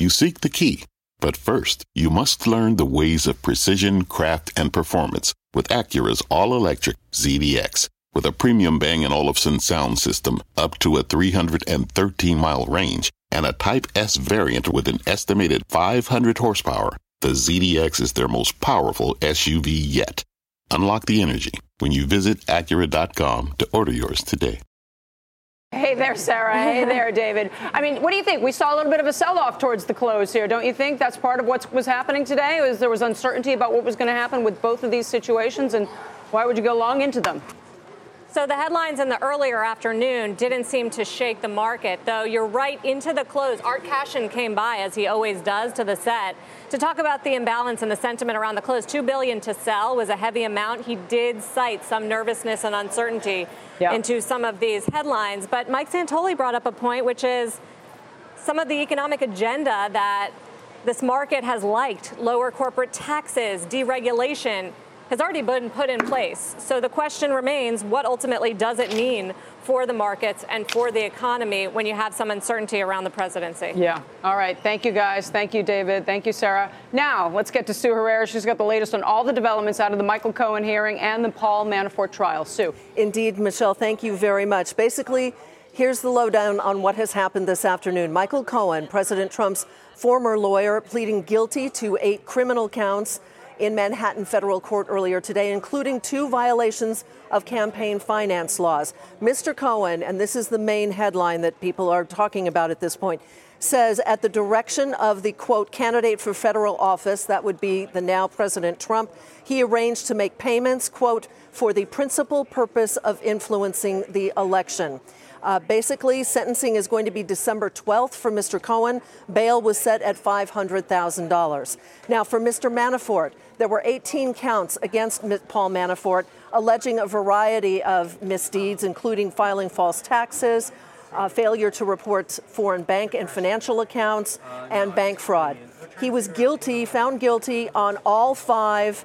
You seek the key, but first, you must learn the ways of precision, craft, and performance with Acura's all-electric ZDX. With a premium Bang & Olufsen sound system up to a 313-mile range and a Type S variant with an estimated 500 horsepower, the ZDX is their most powerful SUV yet. Unlock the energy when you visit Acura.com to order yours today. Hey there, Sarah. Hey there, David. I mean, what do you think? We saw a little bit of a sell-off towards the close here. Don't you think that's part of what was happening today? There was uncertainty about what was going to happen with both of these situations, and why would you go long into them? So the headlines in the earlier afternoon didn't seem to shake the market, though you're right into the close. Art Cashin came by, as he always does, to the set to talk about the imbalance and the sentiment around the close. $2 billion to sell was a heavy amount. He did cite some nervousness and uncertainty into some of these headlines. But Mike Santoli brought up a point, which is some of the economic agenda that this market has liked, lower corporate taxes, deregulation, has already been put in place. So the question remains, what ultimately does it mean for the markets and for the economy when you have some uncertainty around the presidency? Yeah. All right. Thank you, guys. Thank you, David. Thank you, Sarah. Now, let's get to Sue Herrera. She's got the latest on all the developments out of the Michael Cohen hearing and the Paul Manafort trial. Sue. Indeed, Michelle, thank you very much. Basically, here's the lowdown on what has happened this afternoon. Michael Cohen, President Trump's former lawyer, pleading guilty to 8 criminal counts in Manhattan federal court earlier today, including 2 violations of campaign finance laws. Mr. Cohen, and this is the main headline that people are talking about at this point, says at the direction of the, quote, candidate for federal office, that would be the now President Trump, he arranged to make payments, quote, for the principal purpose of influencing the election. Basically, sentencing is going to be December 12th for Mr. Cohen. Bail was set at $500,000. Now, for Mr. Manafort, there were 18 counts against Paul Manafort, alleging a variety of misdeeds, including filing false taxes, failure to report foreign bank and financial accounts, and bank fraud. He was found guilty on all 5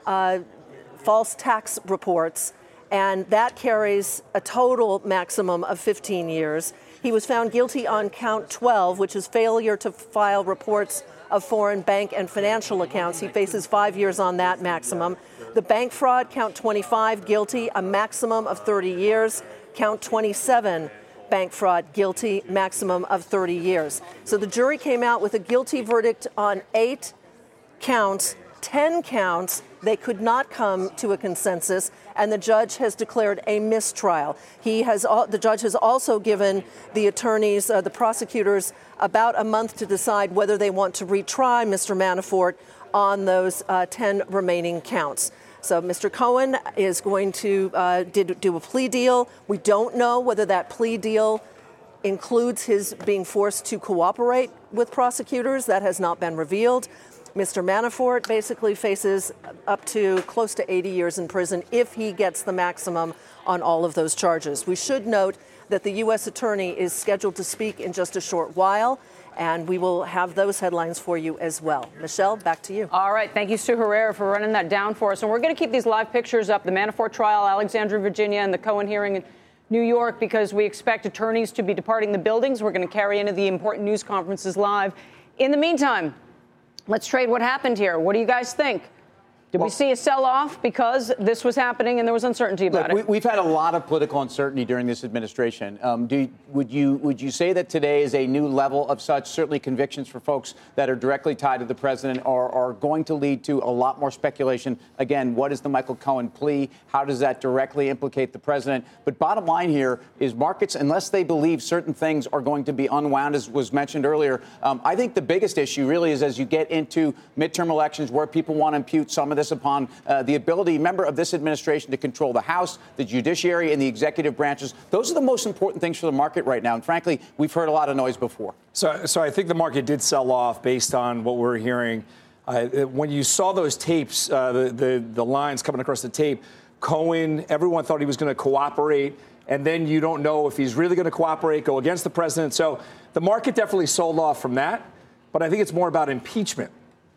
false tax reports, and that carries a total maximum of 15 years. He was found guilty on count 12, which is failure to file reports of foreign bank and financial accounts. He faces 5 years on that maximum. The bank fraud, count 25, guilty, a maximum of 30 years. Count 27, bank fraud, guilty, maximum of 30 years. So the jury came out with a guilty verdict on 8 counts, 10 counts. They could not come to a consensus, and the judge has declared a mistrial. The judge has also given the attorneys, the prosecutors, about a month to decide whether they want to retry Mr. Manafort on those 10 remaining counts. So Mr. Cohen is going to do a plea deal. We don't know whether that plea deal includes his being forced to cooperate with prosecutors. That has not been revealed. Mr. Manafort basically faces up to close to 80 years in prison if he gets the maximum on all of those charges. We should note that the U.S. attorney is scheduled to speak in just a short while, and we will have those headlines for you as well. Michelle, back to you. All right. Thank you, Sue Herrera, for running that down for us. And we're going to keep these live pictures up, the Manafort trial, Alexandria, Virginia, and the Cohen hearing in New York, because we expect attorneys to be departing the buildings. We're going to carry into the important news conferences live. In the meantime, let's trade what happened here. What do you guys think? Did we see a sell-off because this was happening and there was uncertainty about it? We've had a lot of political uncertainty during this administration. Would you say that today is a new level of such? Certainly convictions for folks that are directly tied to the president are going to lead to a lot more speculation. Again, what is the Michael Cohen plea? How does that directly implicate the president? But bottom line here is markets, unless they believe certain things are going to be unwound, as was mentioned earlier, I think the biggest issue really is as you get into midterm elections where people want to impute some of this upon the ability, remember, of this administration to control the House, the judiciary, and the executive branches. Those are the most important things for the market right now. And frankly, we've heard a lot of noise before. So I think the market did sell off based on what we're hearing. When you saw those tapes, the lines coming across the tape, Cohen, everyone thought he was going to cooperate. And then you don't know if he's really going to cooperate, go against the president. So the market definitely sold off from that. But I think it's more about impeachment.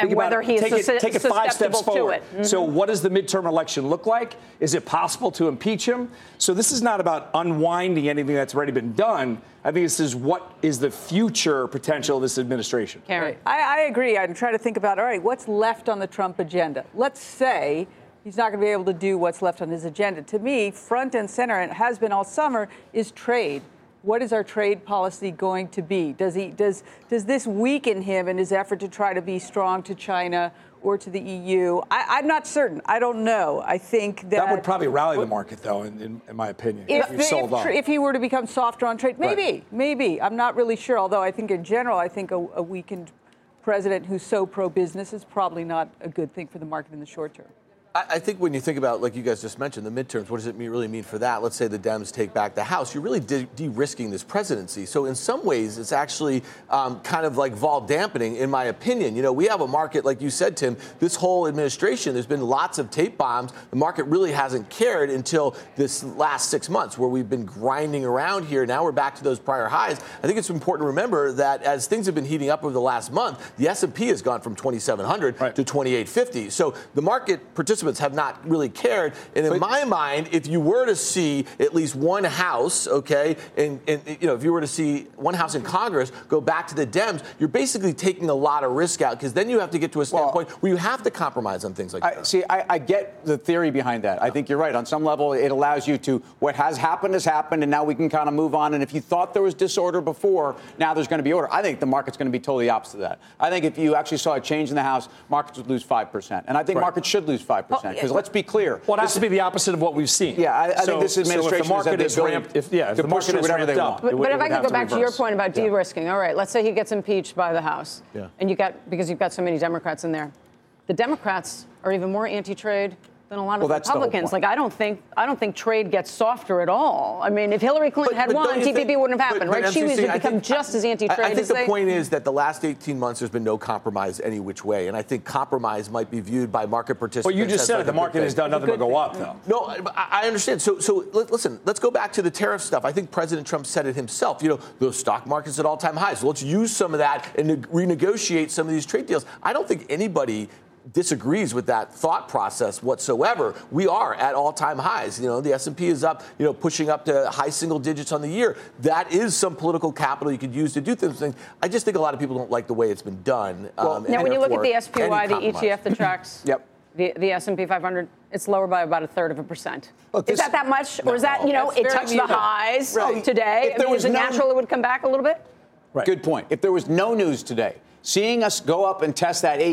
And whether he is take it 5 steps forward. to it. So what does the midterm election look like? Is it possible to impeach him? So this is not about unwinding anything that's already been done. I think this is what is the future potential of this administration. Karen. I agree. I'm trying to think about, all right, what's left on the Trump agenda? Let's say he's not going to be able to do what's left on his agenda. To me, front and center, and it has been all summer, is trade. What is our trade policy going to be? Does this weaken him in his effort to try to be strong to China or to the EU? I'm not certain. I don't know. I think that would probably rally the market, though, in my opinion. If he were to become softer on trade, maybe. I'm not really sure. Although I think in general, I think a weakened president who's so pro-business is probably not a good thing for the market in the short term. I think when you think about, like you guys just mentioned, the midterms, what does it really mean for that? Let's say the Dems take back the House. You're really de-risking this presidency. So in some ways, it's actually kind of like vol dampening, in my opinion. You know, we have a market, like you said, Tim, this whole administration, there's been lots of tape bombs. The market really hasn't cared until this last 6 months where we've been grinding around here. Now we're back to those prior highs. I think it's important to remember that as things have been heating up over the last month, the S&P has gone from 2,700 to 2,850. So the market participants have not really cared. And in my mind, if you were to see at least one house, okay, and you know, if you were to see one house in Congress go back to the Dems, you're basically taking a lot of risk out because then you have to get to a standpoint where you have to compromise on things like that. I get the theory behind that. I think you're right. On some level, it allows you to, what has happened, and now we can kind of move on. And if you thought there was disorder before, now there's going to be order. I think the market's going to be totally opposite of that. I think if you actually saw a change in the House, markets would lose 5%. And I think markets should lose 5%. Because let's be clear. Well, it has to be the opposite of what we've seen. Yeah, I think this administration so if the market is ramped, if the market is ramped up. But if I could go back to your point about de-risking, all right, let's say he gets impeached by the House, and because you've got so many Democrats in there. The Democrats are even more anti-trade than a lot of Republicans. Like, I don't think trade gets softer at all. I mean, if Hillary Clinton had won, TPP wouldn't have happened, right? She would become just as anti-trade. I think the point is that the last 18 months there's been no compromise any which way, and I think compromise might be viewed by market participants. Well, you just said the market has done nothing but go up, though. No, I understand. So listen, let's go back to the tariff stuff. I think President Trump said it himself. You know, the stock market's at all-time highs. So let's use some of that and renegotiate some of these trade deals. I don't think anybody disagrees with that thought process whatsoever. We are at all-time highs. You know, the S&P is up, you know, pushing up to high single digits on the year. That is some political capital you could use to do things. I just think a lot of people don't like the way it's been done. Now, when you look at the SPY, the ETF that tracks the S&P 500, it's lower by about 1/3%. Is that much? Or is that, you know, it touched the highs today? I mean, is it natural it would come back a little bit? Right. Good point. If there was no news today, seeing us go up and test that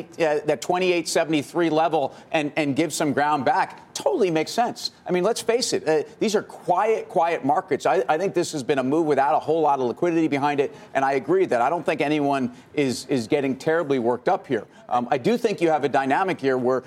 2873 level and give some ground back totally makes sense. I mean, let's face it. These are quiet markets. I think this has been a move without a whole lot of liquidity behind it. And I agree that I don't think anyone is getting terribly worked up here. I do think you have a dynamic here where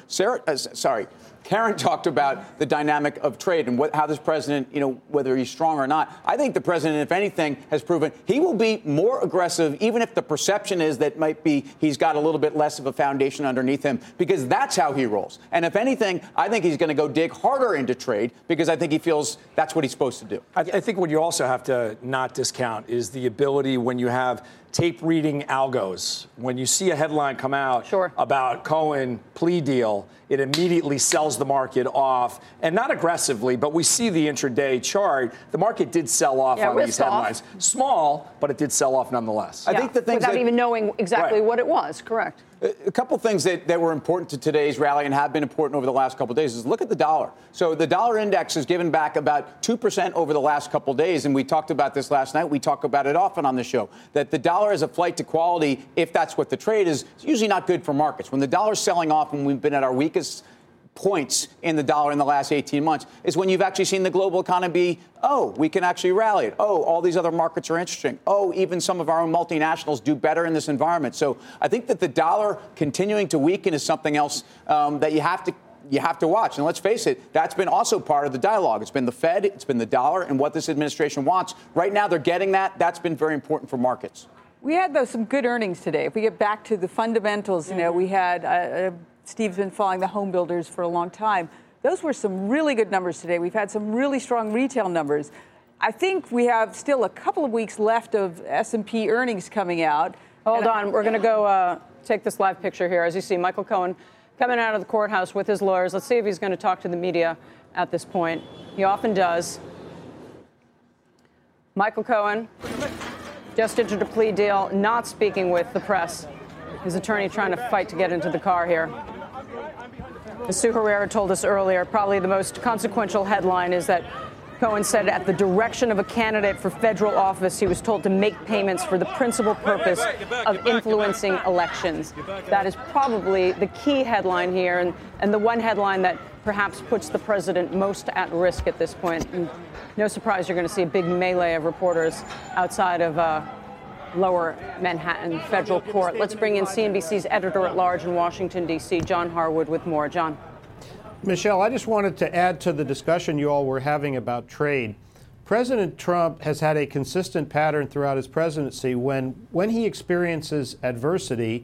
Karen talked about the dynamic of trade and how this president, you know, whether he's strong or not. I think the president, if anything, has proven he will be more aggressive, even if the perception is that might be he's got a little bit less of a foundation underneath him, because that's how he rolls. And if anything, I think he's going to go dig harder into trade because I think he feels that's what he's supposed to do. I think what you also have to not discount is the ability when you have tape reading algos. When you see a headline come out about Cohen plea deal, it immediately sells the market off, and not aggressively, but we see the intraday chart. The market did sell off on these headlines. Small, but it did sell off nonetheless. I think the things without even knowing exactly what it was, correct. A couple things that were important to today's rally and have been important over the last couple of days is look at the dollar. So the dollar index has given back about 2% over the last couple of days, and we talked about this last night. We talk about it often on the show, that the dollar is a flight to quality, if that's what the trade is, it's usually not good for markets. When the dollar's selling off and we've been at our weakest points in the dollar in the last 18 months is when you've actually seen the global economy, we can actually rally it. All these other markets are interesting. Even some of our own multinationals do better in this environment. So I think that the dollar continuing to weaken is something else that you have to watch. And let's face it, that's been also part of the dialogue. It's been the Fed, it's been the dollar, and what this administration wants. Right now, they're getting that. That's been very important for markets. We had, though, some good earnings today. If we get back to the fundamentals, you know, we had Steve's been following the home builders for a long time. Those were some really good numbers today. We've had some really strong retail numbers. I think we have still a couple of weeks left of S&P earnings coming out. Hold on. We're going to go take this live picture here. As you see, Michael Cohen coming out of the courthouse with his lawyers. Let's see if he's going to talk to the media at this point. He often does. Michael Cohen just entered a plea deal, not speaking with the press. His attorney trying to fight to get into the car here. As Sue Herrera told us earlier, probably the most consequential headline is that Cohen said at the direction of a candidate for federal office, he was told to make payments for the principal purpose of influencing elections. That is probably the key headline here, and the one headline that perhaps puts the president most at risk at this point. And no surprise, you're going to see a big melee of reporters outside of Lower Manhattan Federal Court. Let's bring in CNBC's editor-at-large in Washington, D.C., John Harwood, with more. John. Michelle, I just wanted to add to the discussion you all were having about trade. President Trump has had a consistent pattern throughout his presidency. When he experiences adversity,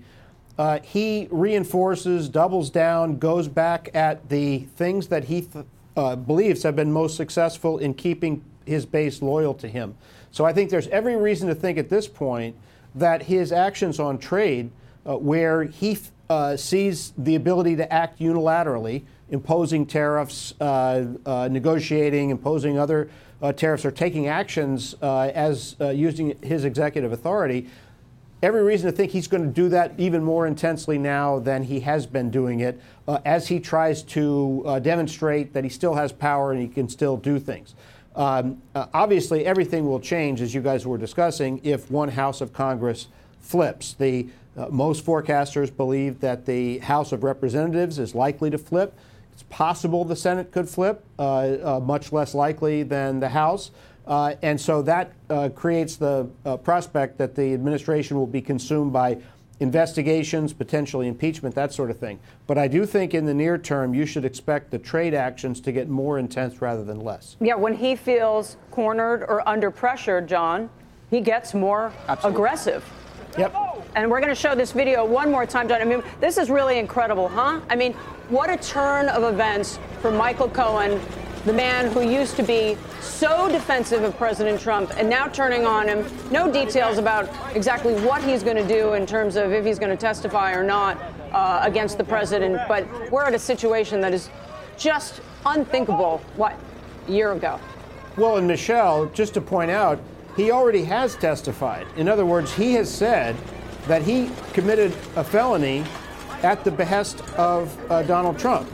he reinforces, doubles down, goes back at the things that he believes have been most successful in keeping his base loyal to him. So I think there's every reason to think at this point that his actions on trade, where he sees the ability to act unilaterally, imposing tariffs, negotiating, imposing other tariffs, or taking actions as using his executive authority, every reason to think he's going to do that even more intensely now than he has been doing it, as he tries to demonstrate that he still has power and he can still do things. Obviously, everything will change, as you guys were discussing, if one House of Congress flips. Most forecasters believe that the House of Representatives is likely to flip. It's possible the Senate could flip, much less likely than the House. And so that creates the prospect that the administration will be consumed by investigations, potentially impeachment, that sort of thing. But I do think in the near term, you should expect the trade actions to get more intense rather than less. Yeah, when he feels cornered or under pressure, John, he gets more aggressive. Yep. And we're going to show this video one more time, John. I mean, this is really incredible, huh? I mean, what a turn of events for Michael Cohen, the man who used to be so defensive of President Trump and now turning on him. No details about exactly what he's going to do in terms of if he's going to testify or not against the president. But we're at a situation that is just unthinkable, a year ago? Well, and Michelle, just to point out, he already has testified. In other words, he has said that he committed a felony at the behest of Donald Trump.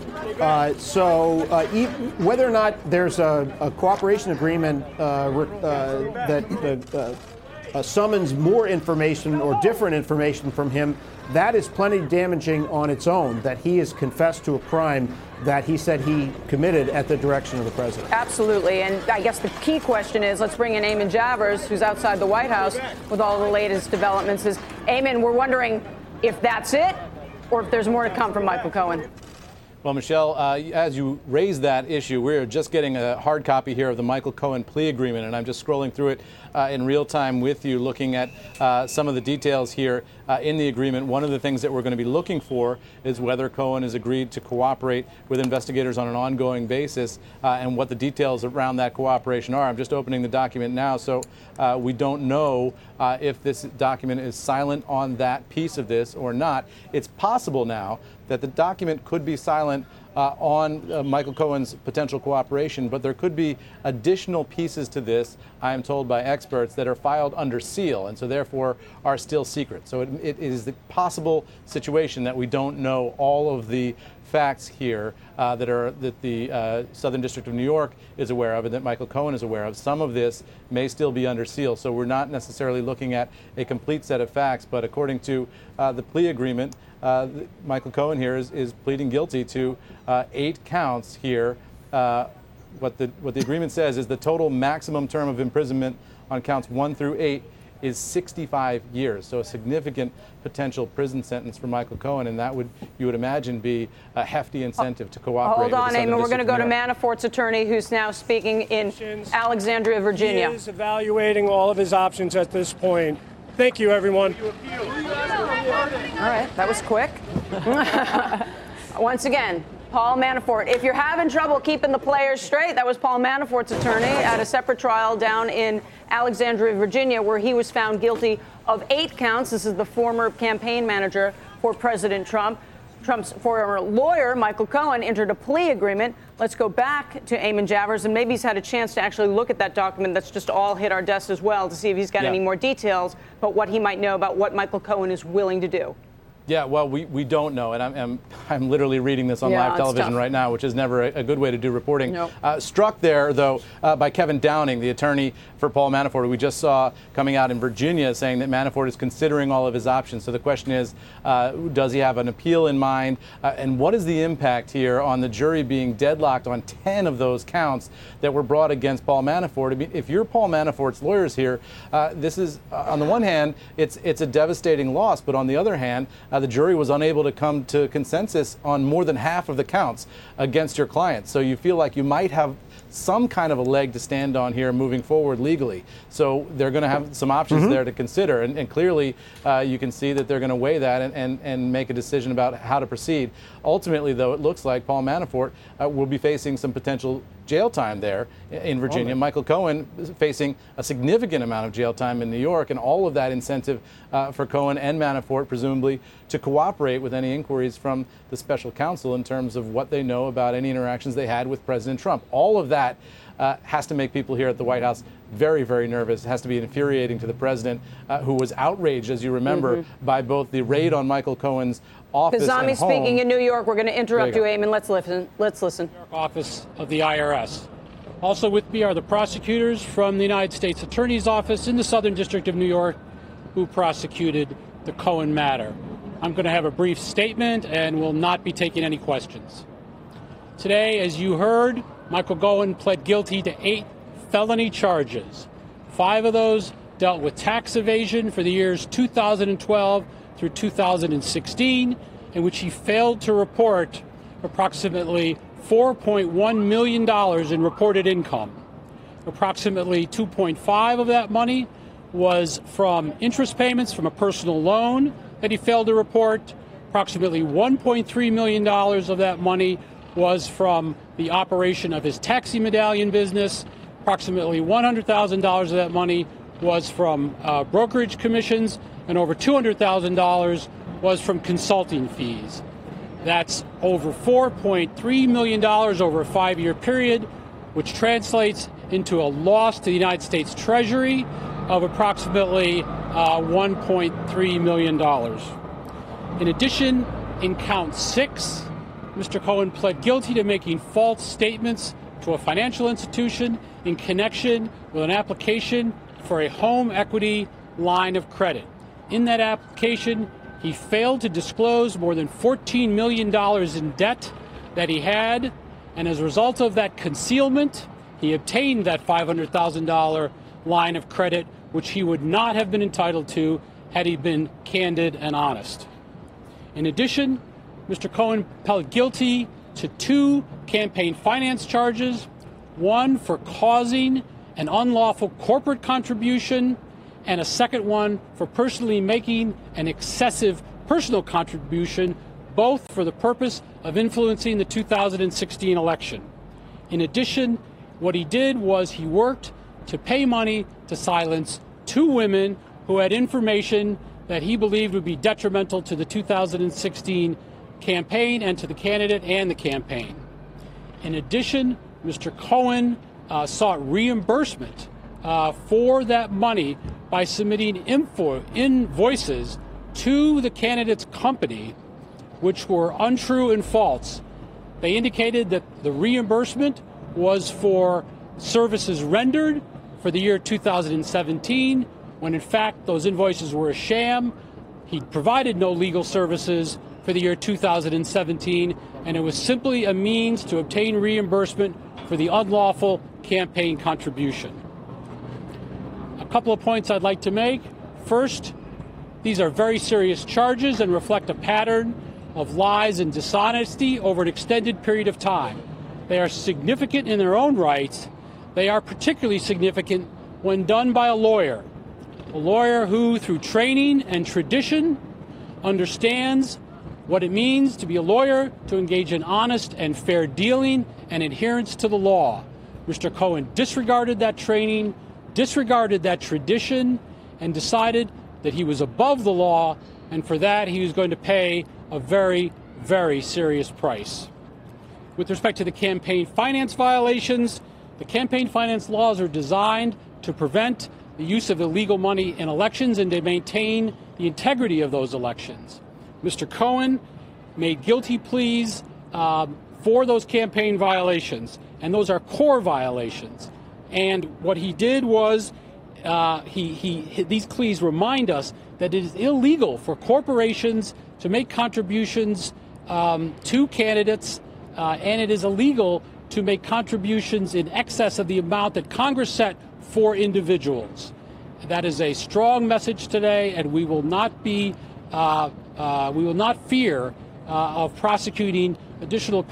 So whether or not there's a cooperation agreement that summons more information or different information from him, that is plenty damaging on its own, that he has confessed to a crime that he said he committed at the direction of the president. Absolutely. And I guess the key question is, let's bring in Eamon Javers, who's outside the White House with all the latest developments. Eamon, we're wondering if that's it or if there's more to come from Michael Cohen. Well, Michelle, as you raise that issue, we're just getting a hard copy here of the Michael Cohen plea agreement, and I'm just scrolling through it in real time with you, looking at some of the details here in the agreement. One of the things that we're going to be looking for is whether Cohen has agreed to cooperate with investigators on an ongoing basis and what the details around that cooperation are. I'm just opening the document now, so we don't know if this document is silent on that piece of this or not. It's possible now that the document could be silent on Michael Cohen's potential cooperation, but there could be additional pieces to this, I am told by experts, that are filed under seal and so therefore are still secret. So it is the possible situation that we don't know all of the facts here that the Southern District of New York is aware of and that Michael Cohen is aware of. Some of this may still be under seal, so we're not necessarily looking at a complete set of facts, but according to the plea agreement, Michael Cohen here is pleading guilty to 8 counts here. What the agreement says is the total maximum term of imprisonment on counts 1 through 8 is 65 years. So a significant potential prison sentence for Michael Cohen, and that you would imagine be a hefty incentive to cooperate. Hold on, Eamon. We're going to go to Manafort's attorney, who's now speaking in Alexandria, Virginia. He is evaluating all of his options at this point. Thank you, everyone. All right, that was quick. Once again, Paul Manafort. If you're having trouble keeping the players straight, that was Paul Manafort's attorney at a separate trial down in Alexandria, Virginia, where he was found guilty of 8 counts. This is the former campaign manager for President Trump. Trump's former lawyer, Michael Cohen, entered a plea agreement. Let's go back to Eamon Javers, and maybe he's had a chance to actually look at that document that's just all hit our desk as well to see if he's got any more details about what he might know about what Michael Cohen is willing to do. Yeah, well, we don't know, and I'm literally reading this on live television right now, which is never a good way to do reporting. Nope. Struck there, though, by Kevin Downing, the attorney for Paul Manafort, who we just saw coming out in Virginia saying that Manafort is considering all of his options. So the question is, does he have an appeal in mind? And what is the impact here on the jury being deadlocked on 10 of those counts that were brought against Paul Manafort? I mean, if you're Paul Manafort's lawyers here, this is, on the one hand, it's a devastating loss, but on the other hand, the jury was unable to come to consensus on more than half of the counts against your client. So you feel like you might have some kind of a leg to stand on here moving forward legally. So they're going to have some options there to consider. And clearly, you can see that they're going to weigh that and make a decision about how to proceed. Ultimately, though, it looks like Paul Manafort will be facing some potential jail time there in Virginia. Michael Cohen is facing a significant amount of jail time in New York, and all of that incentive for Cohen and Manafort, presumably, to cooperate with any inquiries from the special counsel in terms of what they know about any interactions they had with President Trump. All of that has to make people here at the White House very, very nervous. It has to be infuriating to the president, who was outraged, as you remember, by both the raid on Michael Cohen's office Kazemi and home. speaking in New York. We're going to interrupt you, Eamon. Let's listen. New York office of the IRS. Also with me are the prosecutors from the United States Attorney's Office in the Southern District of New York who prosecuted the Cohen matter. I'm going to have a brief statement and will not be taking any questions. Today, as you heard, Michael Cohen pled guilty to 8 felony charges. 5 of those dealt with tax evasion for the years 2012 through 2016, in which he failed to report approximately $4.1 million in reported income. Approximately 2.5 of that money was from interest payments from a personal loan that he failed to report. Approximately $1.3 million of that money was from the operation of his taxi medallion business. Approximately $100,000 of that money was from brokerage commissions, and over $200,000 was from consulting fees. That's over $4.3 million over a 5-year period, which translates into a loss to the United States Treasury of approximately $1.3 million. In addition, in count 6, Mr. Cohen pled guilty to making false statements to a financial institution in connection with an application for a home equity line of credit. In that application, he failed to disclose more than $14 million in debt that he had, and as a result of that concealment, he obtained that $500,000 line of credit, which he would not have been entitled to had he been candid and honest. In addition, Mr. Cohen pled guilty to 2 campaign finance charges, one for causing an unlawful corporate contribution, and a second one for personally making an excessive personal contribution, both for the purpose of influencing the 2016 election. In addition, what he did was he worked to pay money to silence 2 women who had information that he believed would be detrimental to the 2016 campaign and to the candidate and the campaign. In addition, Mr. Cohen sought reimbursement for that money by submitting invoices to the candidate's company, which were untrue and false. They indicated that the reimbursement was for services rendered for the year 2017, when in fact those invoices were a sham. He provided no legal services for the year 2017, and it was simply a means to obtain reimbursement for the unlawful campaign contribution. A couple of points I'd like to make. First, these are very serious charges and reflect a pattern of lies and dishonesty over an extended period of time. They are significant in their own rights. They are particularly significant when done by a lawyer who, through training and tradition, understands what it means to be a lawyer, to engage in honest and fair dealing and adherence to the law. Mr. Cohen disregarded that training, disregarded that tradition and decided that he was above the law, and for that he was going to pay a very, very serious price. With respect to the campaign finance violations, the campaign finance laws are designed to prevent the use of illegal money in elections and to maintain the integrity of those elections. Mr. Cohen made guilty pleas for those campaign violations, and those are core violations. And what he did was these pleas remind us that it is illegal for corporations to make contributions to candidates, and it is illegal to make contributions in excess of the amount that Congress set for individuals. That is a strong message today, and we will not fear of prosecuting additional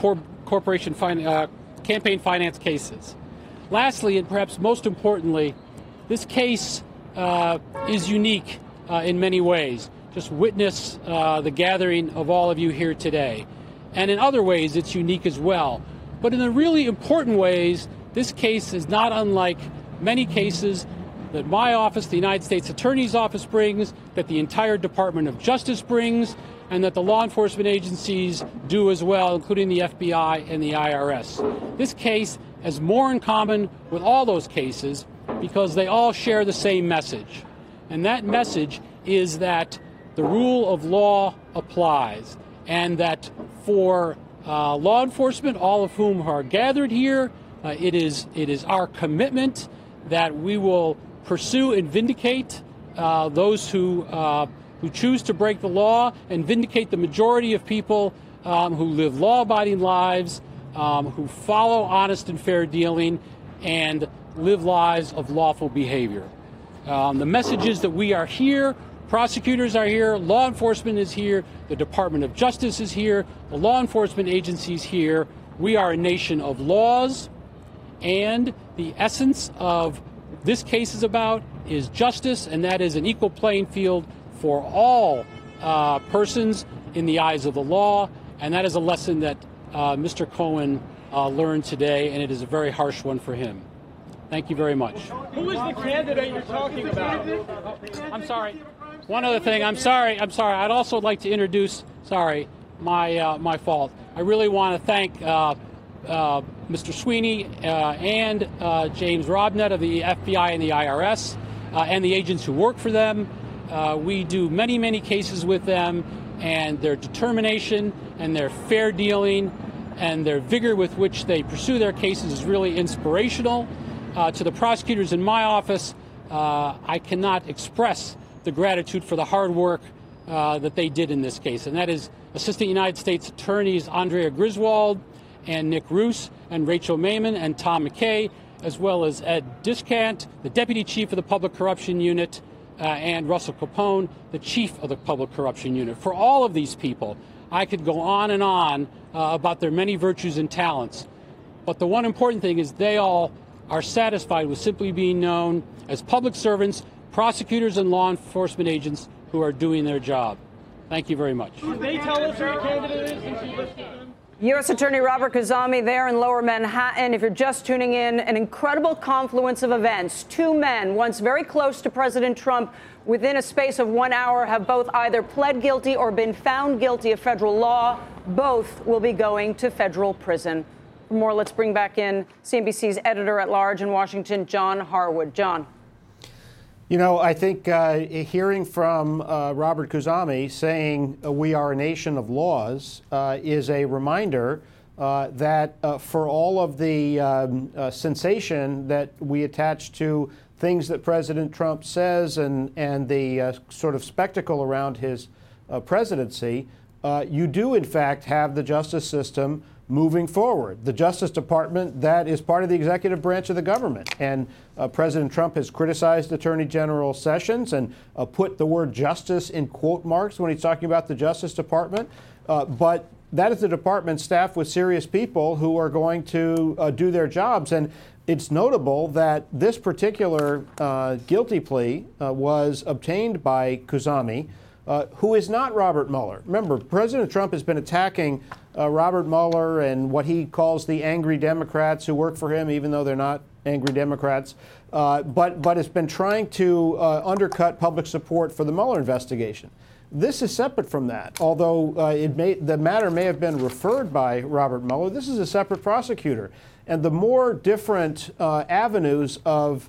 campaign finance cases. Lastly, and perhaps most importantly, this case is unique in many ways. Just witness the gathering of all of you here today. And in other ways, it's unique as well. But in the really important ways, this case is not unlike many cases that my office, the United States Attorney's Office, brings, that the entire Department of Justice brings, and that the law enforcement agencies do as well, including the FBI and the IRS. This case has more in common with all those cases because they all share the same message. And that message is that the rule of law applies, and that for law enforcement, all of whom are gathered here, it is our commitment that we will pursue and vindicate those who choose to break the law, and vindicate the majority of people who live law-abiding lives, who follow honest and fair dealing, and live lives of lawful behavior. The message is that we are here. Prosecutors are here, law enforcement is here, the Department of Justice is here, the law enforcement agencies here. We are a nation of laws, and the essence of this case is justice, and that is an equal playing field for all persons in the eyes of the law, and that is a lesson that Mr. Cohen learned today, and it is a very harsh one for him. Thank you very much. Who is the candidate you're talking about? I'm sorry. One other thing. I'm sorry. I'd also like to introduce. My fault. I really want to thank Mr. Sweeney and James Robnett of the FBI and the IRS and the agents who work for them. We do many, many cases with them, and their determination and their fair dealing and their vigor with which they pursue their cases is really inspirational. To the prosecutors in my office, I cannot express the gratitude for the hard work that they did in this case. And that is Assistant United States Attorneys Andrea Griswold and Nick Roos and Rachel Maiman and Tom McKay, as well as Ed Discant, the Deputy Chief of the Public Corruption Unit, and Russell Capone, the Chief of the Public Corruption Unit. For all of these people, I could go on and on about their many virtues and talents. But the one important thing is they all are satisfied with simply being known as public servants, prosecutors and law enforcement agents who are doing their job. Thank you very much. Can they tell us who the candidate is since you listed them? U.S. Attorney Robert Khuzami there in Lower Manhattan. If you're just tuning in, an incredible confluence of events. Two men, once very close to President Trump, within a space of 1 hour, have both either pled guilty or been found guilty of federal law. Both will be going to federal prison. For more, let's bring back in CNBC's editor-at-large in Washington, John Harwood. John. You know, I think hearing from Robert Khuzami saying we are a nation of laws is a reminder that for all of the sensation that we attach to things that President Trump says and the sort of spectacle around his presidency, you do, in fact, have the justice system moving forward. The Justice Department, that is part of the executive branch of the government. And President Trump has criticized Attorney General Sessions and put the word justice in quote marks when he's talking about the Justice Department. But that is the department staffed with serious people who are going to do their jobs. And it's notable that this particular guilty plea was obtained by Khuzami, who is not Robert Mueller. Remember, President Trump has been attacking Robert Mueller and what he calls the angry Democrats who work for him, even though they're not angry Democrats, but it's been trying to undercut public support for the Mueller investigation. This is separate from that. Although the matter may have been referred by Robert Mueller, this is a separate prosecutor. And the more different avenues of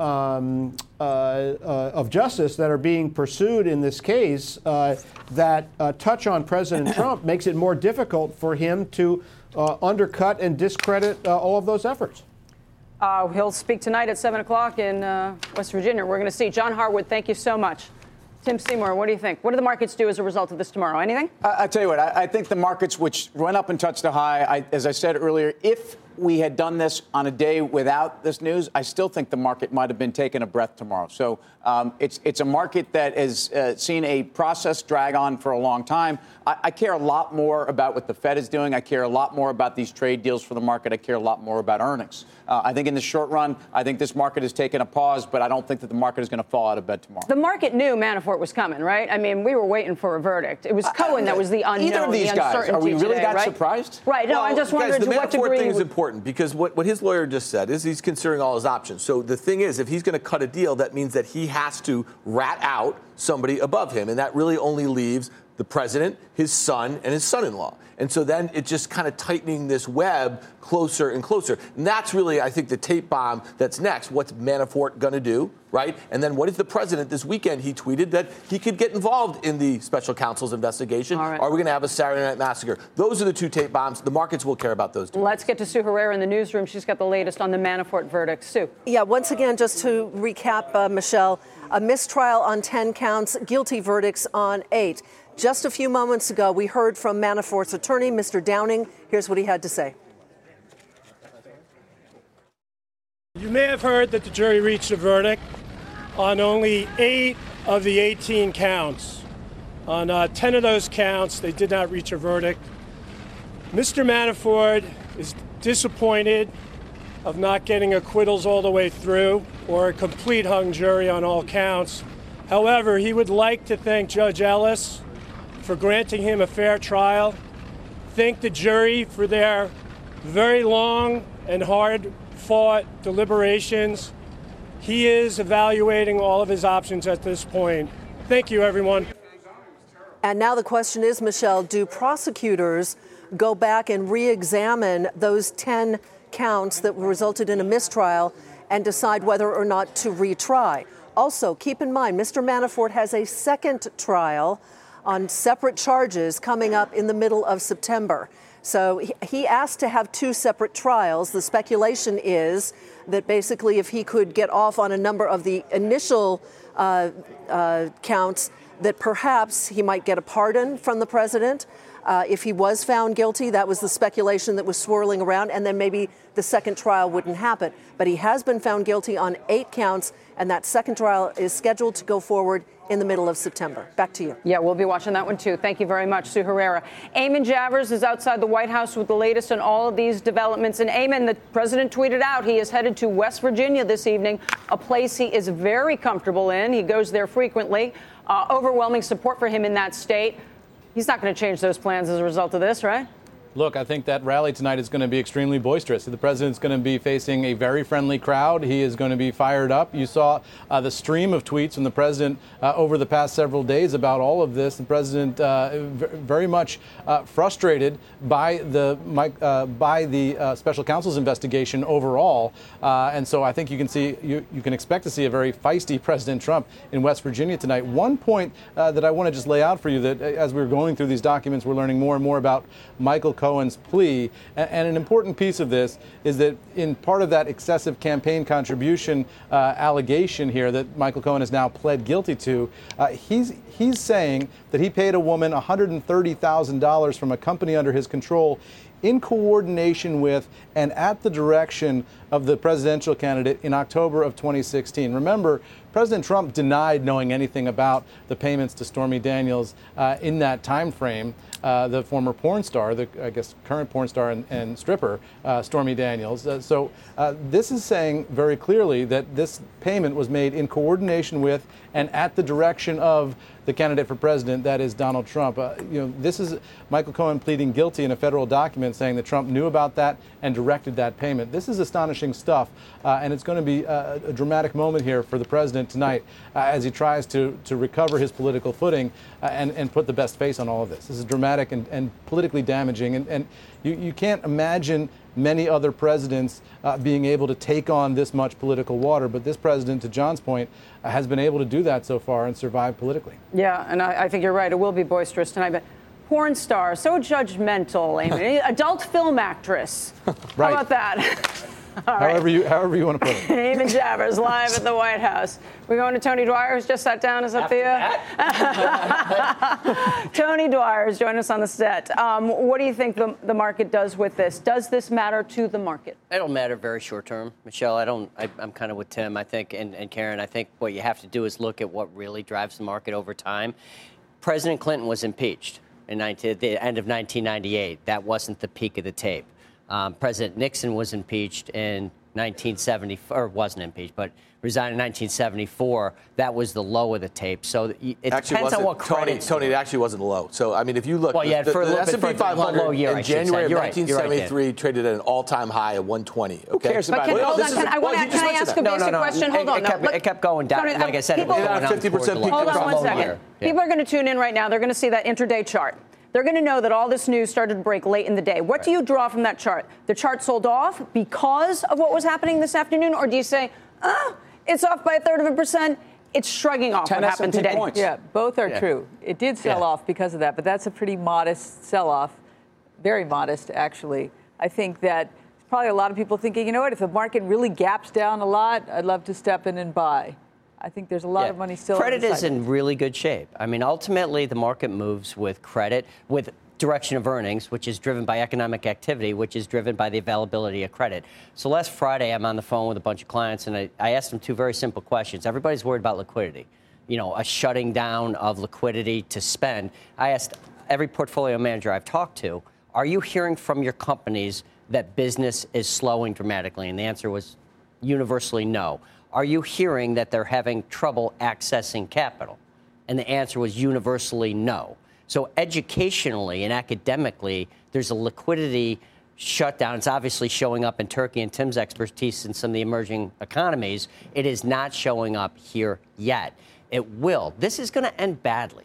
justice that are being pursued in this case that touch on President Trump makes it more difficult for him to undercut and discredit all of those efforts. He'll speak tonight at 7 o'clock in West Virginia. We're going to see. John Harwood, thank you so much. Tim Seymour, what do you think? What do the markets do as a result of this tomorrow? Anything? I tell you what, I think the markets, which went up and touched a high, as I said earlier, if we had done this on a day without this news, I still think the market might have been taking a breath tomorrow. So it's a market that has seen a process drag on for a long time. I care a lot more about what the Fed is doing. I care a lot more about these trade deals for the market. I care a lot more about earnings. I think in the short run, I think this market has taken a pause, but I don't think that the market is going to fall out of bed tomorrow. The market knew Manafort was coming, right? I mean, we were waiting for a verdict. It was Cohen that was the unknown, either of these the guys, uncertainty are we really today, that right? surprised? Right. No, well, I'm just wondering guys, to what the Manafort degree. thing is important because what his lawyer just said is he's considering all his options. So the thing is, if he's going to cut a deal, that means that he has to rat out somebody above him, and that really only leaves the president, his son, and his son-in-law. And so then it's just kind of tightening this web closer and closer. And that's really, I think, the tape bomb that's next. What's Manafort going to do, right? And then what is the president this weekend? He tweeted that he could get involved in the special counsel's investigation. All right. Are we going to have a Saturday Night Massacre? Those are the two tape bombs. The markets will care about those two. Let's get to Sue Herrera in the newsroom. She's got the latest on the Manafort verdict. Sue. Yeah, once again, just to recap, Michelle, a mistrial on 10 counts, guilty verdicts on 8. Just a few moments ago, we heard from Manafort's attorney, Mr. Downing. Here's what he had to say. You may have heard that the jury reached a verdict on only 8 of the 18 counts. On 10 of those counts, they did not reach a verdict. Mr. Manafort is disappointed of not getting acquittals all the way through or a complete hung jury on all counts. However, he would like to thank Judge Ellis for granting him a fair trial, thank the jury for their very long and hard-fought deliberations. He is evaluating all of his options at this point. Thank you, everyone. And now the question is, Michelle, do prosecutors go back and re-examine those 10 counts that resulted in a mistrial and decide whether or not to retry? Also, keep in mind, Mr. Manafort has a second trial on separate charges coming up in the middle of September. So he asked to have 2 separate trials. The speculation is that basically if he could get off on a number of the initial counts, that perhaps he might get a pardon from the president. If he was found guilty, that was the speculation that was swirling around, and then maybe the second trial wouldn't happen. But he has been found guilty on 8 counts, and that second trial is scheduled to go forward in the middle of September. Back to you. Yeah, we'll be watching that one, too. Thank you very much, Sue Herrera. Eamon Javers is outside the White House with the latest on all of these developments. And Eamon, the president tweeted out he is headed to West Virginia this evening, a place he is very comfortable in. He goes there frequently. Overwhelming support for him in that state. He's not going to change those plans as a result of this, right? Look, I think that rally tonight is going to be extremely boisterous. The president's going to be facing a very friendly crowd. He is going to be fired up. You saw the stream of tweets from the president over the past several days about all of this. The president very much frustrated by the special counsel's investigation overall. And so I think you can expect to see a very feisty President Trump in West Virginia tonight. One point that I want to just lay out for you, that as we're going through these documents, we're learning more and more about Michael Cohen's plea. And an important piece of this is that in part of that excessive campaign contribution allegation here that Michael Cohen has now pled guilty to, he's saying that he paid a woman $130,000 from a company under his control in coordination with and at the direction of the presidential candidate in October of 2016. Remember, President Trump denied knowing anything about the payments to Stormy Daniels in that time frame. The former porn star, current porn star and stripper, Stormy Daniels. So this is saying very clearly that this payment was made in coordination with and at the direction of the candidate for president, that is Donald Trump. This is Michael Cohen pleading guilty in a federal document saying that Trump knew about that and directed that payment. This is astonishing stuff, and it's going to be a dramatic moment here for the president tonight as he tries to recover his political footing and put the best face on all of this. This is dramatic and politically damaging, and you can't imagine many other presidents being able to take on this much political water. But this president, to John's point, has been able to do that so far and survive politically. Yeah, and I think you're right. It will be boisterous tonight. But porn star, so judgmental, Amy. Adult film actress. Right. How about that? However you want to put it. Eamon Javers live at the White House. We're going to Tony Dwyer, who's just sat down. Is that Tony Dwyer is joining us on the set. What do you think the market does with this? Does this matter to the market? It'll matter very short term, Michelle. I'm kind of with Tim, I think, and Karen. I think what you have to do is look at what really drives the market over time. President Clinton was impeached at the end of 1998. That wasn't the peak of the tape. President Nixon was impeached in 1970, or wasn't impeached, but resigned in 1974. That was the low of the tape. So it depends on what credits. Tony, it actually wasn't low. So, I mean, if you look, the S&P 500 in January of 1973 right, traded at an all-time high of 120. Okay? Who cares about it? Can I ask a basic question? Hold on. It kept going down. Tony, like I said, it was going down 50% peak. Hold on one second. People are going to tune in right now. They're going to see that intraday chart. They're going to know that all this news started to break late in the day. What do you draw from that chart? The chart sold off because of what was happening this afternoon? Or do you say, it's off by 1/3%? It's shrugging off what happened today. Points. Yeah, both are true. It did sell off because of that, but that's a pretty modest sell-off. Very modest, actually. I think that probably a lot of people thinking, you know what, if the market really gaps down a lot, I'd love to step in and buy. I think there's a lot of money still. Credit is in really good shape. I mean, ultimately, the market moves with credit, with direction of earnings, which is driven by economic activity, which is driven by the availability of credit. So last Friday, I'm on the phone with a bunch of clients, and I asked them two very simple questions. Everybody's worried about liquidity, a shutting down of liquidity to spend. I asked every portfolio manager I've talked to, are you hearing from your companies that business is slowing dramatically? And the answer was universally no. Are you hearing that they're having trouble accessing capital? And the answer was universally no. So educationally and academically, there's a liquidity shutdown. It's obviously showing up in Turkey and Tim's expertise in some of the emerging economies. It is not showing up here yet. It will. This is going to end badly.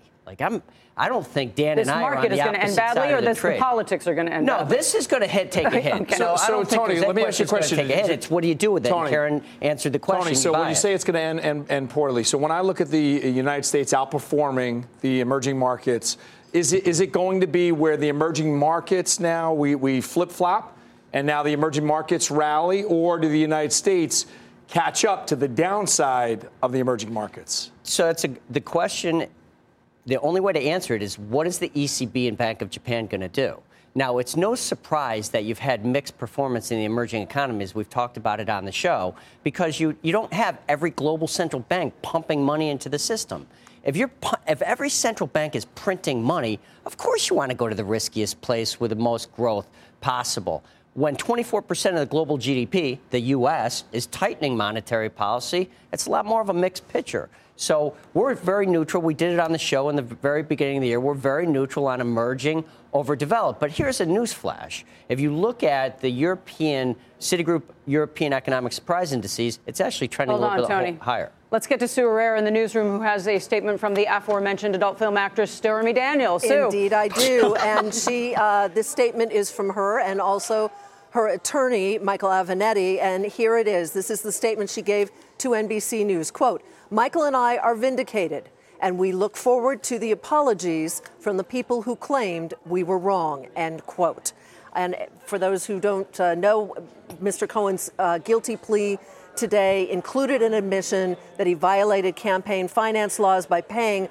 I don't think Dan and I are on the opposite side of the trade. This market is going to end badly, or the politics are going to end badly? No, this is going to take a hit. Okay. So I don't think Tony, let me ask you a question. Take a hit. It's what do you do with it? Tony, Karen answered the question. Tony, so when you say it's going to end poorly, so when I look at the United States outperforming the emerging markets, is it going to be where the emerging markets now we flip-flop and now the emerging markets rally, or do the United States catch up to the downside of the emerging markets? So the question. The only way to answer it is, what is the ECB and Bank of Japan going to do? Now, it's no surprise that you've had mixed performance in the emerging economies. We've talked about it on the show, because you don't have every global central bank pumping money into the system. If every central bank is printing money, of course you want to go to the riskiest place with the most growth possible. When 24% of the global GDP, the U.S., is tightening monetary policy, it's a lot more of a mixed picture. So we're very neutral. We did it on the show in the very beginning of the year. We're very neutral on emerging over developed. But here's a news flash. If you look at the Citigroup European Economic Surprise Indices, it's actually trending a little bit higher. Let's get to Sue Herrera in the newsroom, who has a statement from the aforementioned adult film actress Stormy Daniels. Sue. Indeed, I do. And this statement is from her and also her attorney, Michael Avenatti. And here it is. This is the statement she gave to NBC News. Quote, Michael and I are vindicated, and we look forward to the apologies from the people who claimed we were wrong, end quote. And for those who don't know, Mr. Cohen's guilty plea today included an admission that he violated campaign finance laws by paying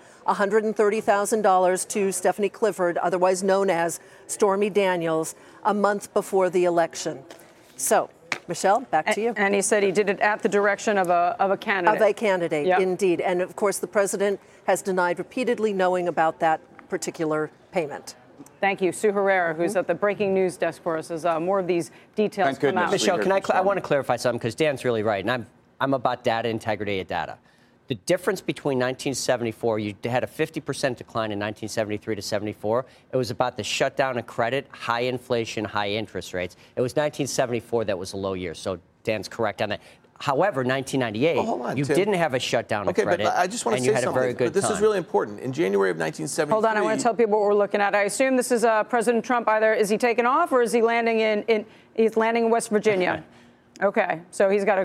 $130,000 to Stephanie Clifford, otherwise known as Stormy Daniels, a month before the election. So, Michelle, back to you. And he said he did it at the direction of a candidate. Of a candidate, indeed. And, of course, the president has denied repeatedly knowing about that particular payment. Thank you. Sue Herrera, who's at the breaking news desk for us, as more of these details come out. Michelle, I want to clarify something, because Dan's really right, and I'm about data integrity of data. The difference between 1974, you had a 50% decline in 1973 to 74. It was about the shutdown of credit, high inflation, high interest rates. It was 1974 that was a low year. So Dan's correct on that. However, 1998, you didn't have a shutdown of credit, but I just want to say something. But this is really important. In January of 1973... Hold on, I want to tell people what we're looking at. I assume this is President Trump. Either is he taking off or is he landing he's landing in West Virginia? Okay, so he's got a...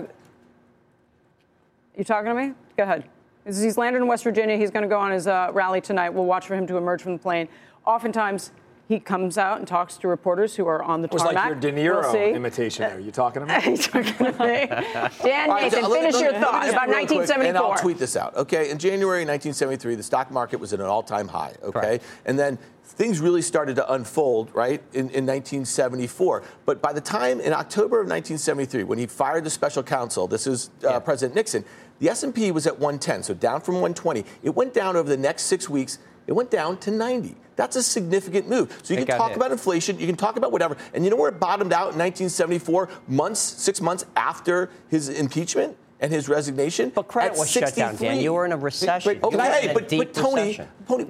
You talking to me? Go ahead. He's landed in West Virginia. He's going to go on his rally tonight. We'll watch for him to emerge from the plane. Oftentimes, he comes out and talks to reporters who are on the tarmac. It was like your De Niro imitation there. You talking to me? He's talking to me. Dan Nathan, finish your thought about 1974. And I'll tweet this out. Okay, in January 1973, the stock market was at an all-time high. Okay, correct. And then things really started to unfold, right, in 1974. But by the time in October of 1973, when he fired the special counsel, this is President Nixon, the S&P was at 110, so down from 120. It went down over the next 6 weeks. It went down to 90. That's a significant move. So you can talk about inflation, you can talk about whatever. And you know where it bottomed out in 1974, 6 months after his impeachment and his resignation? But credit was shut down, Dan. You were in a recession. But Tony,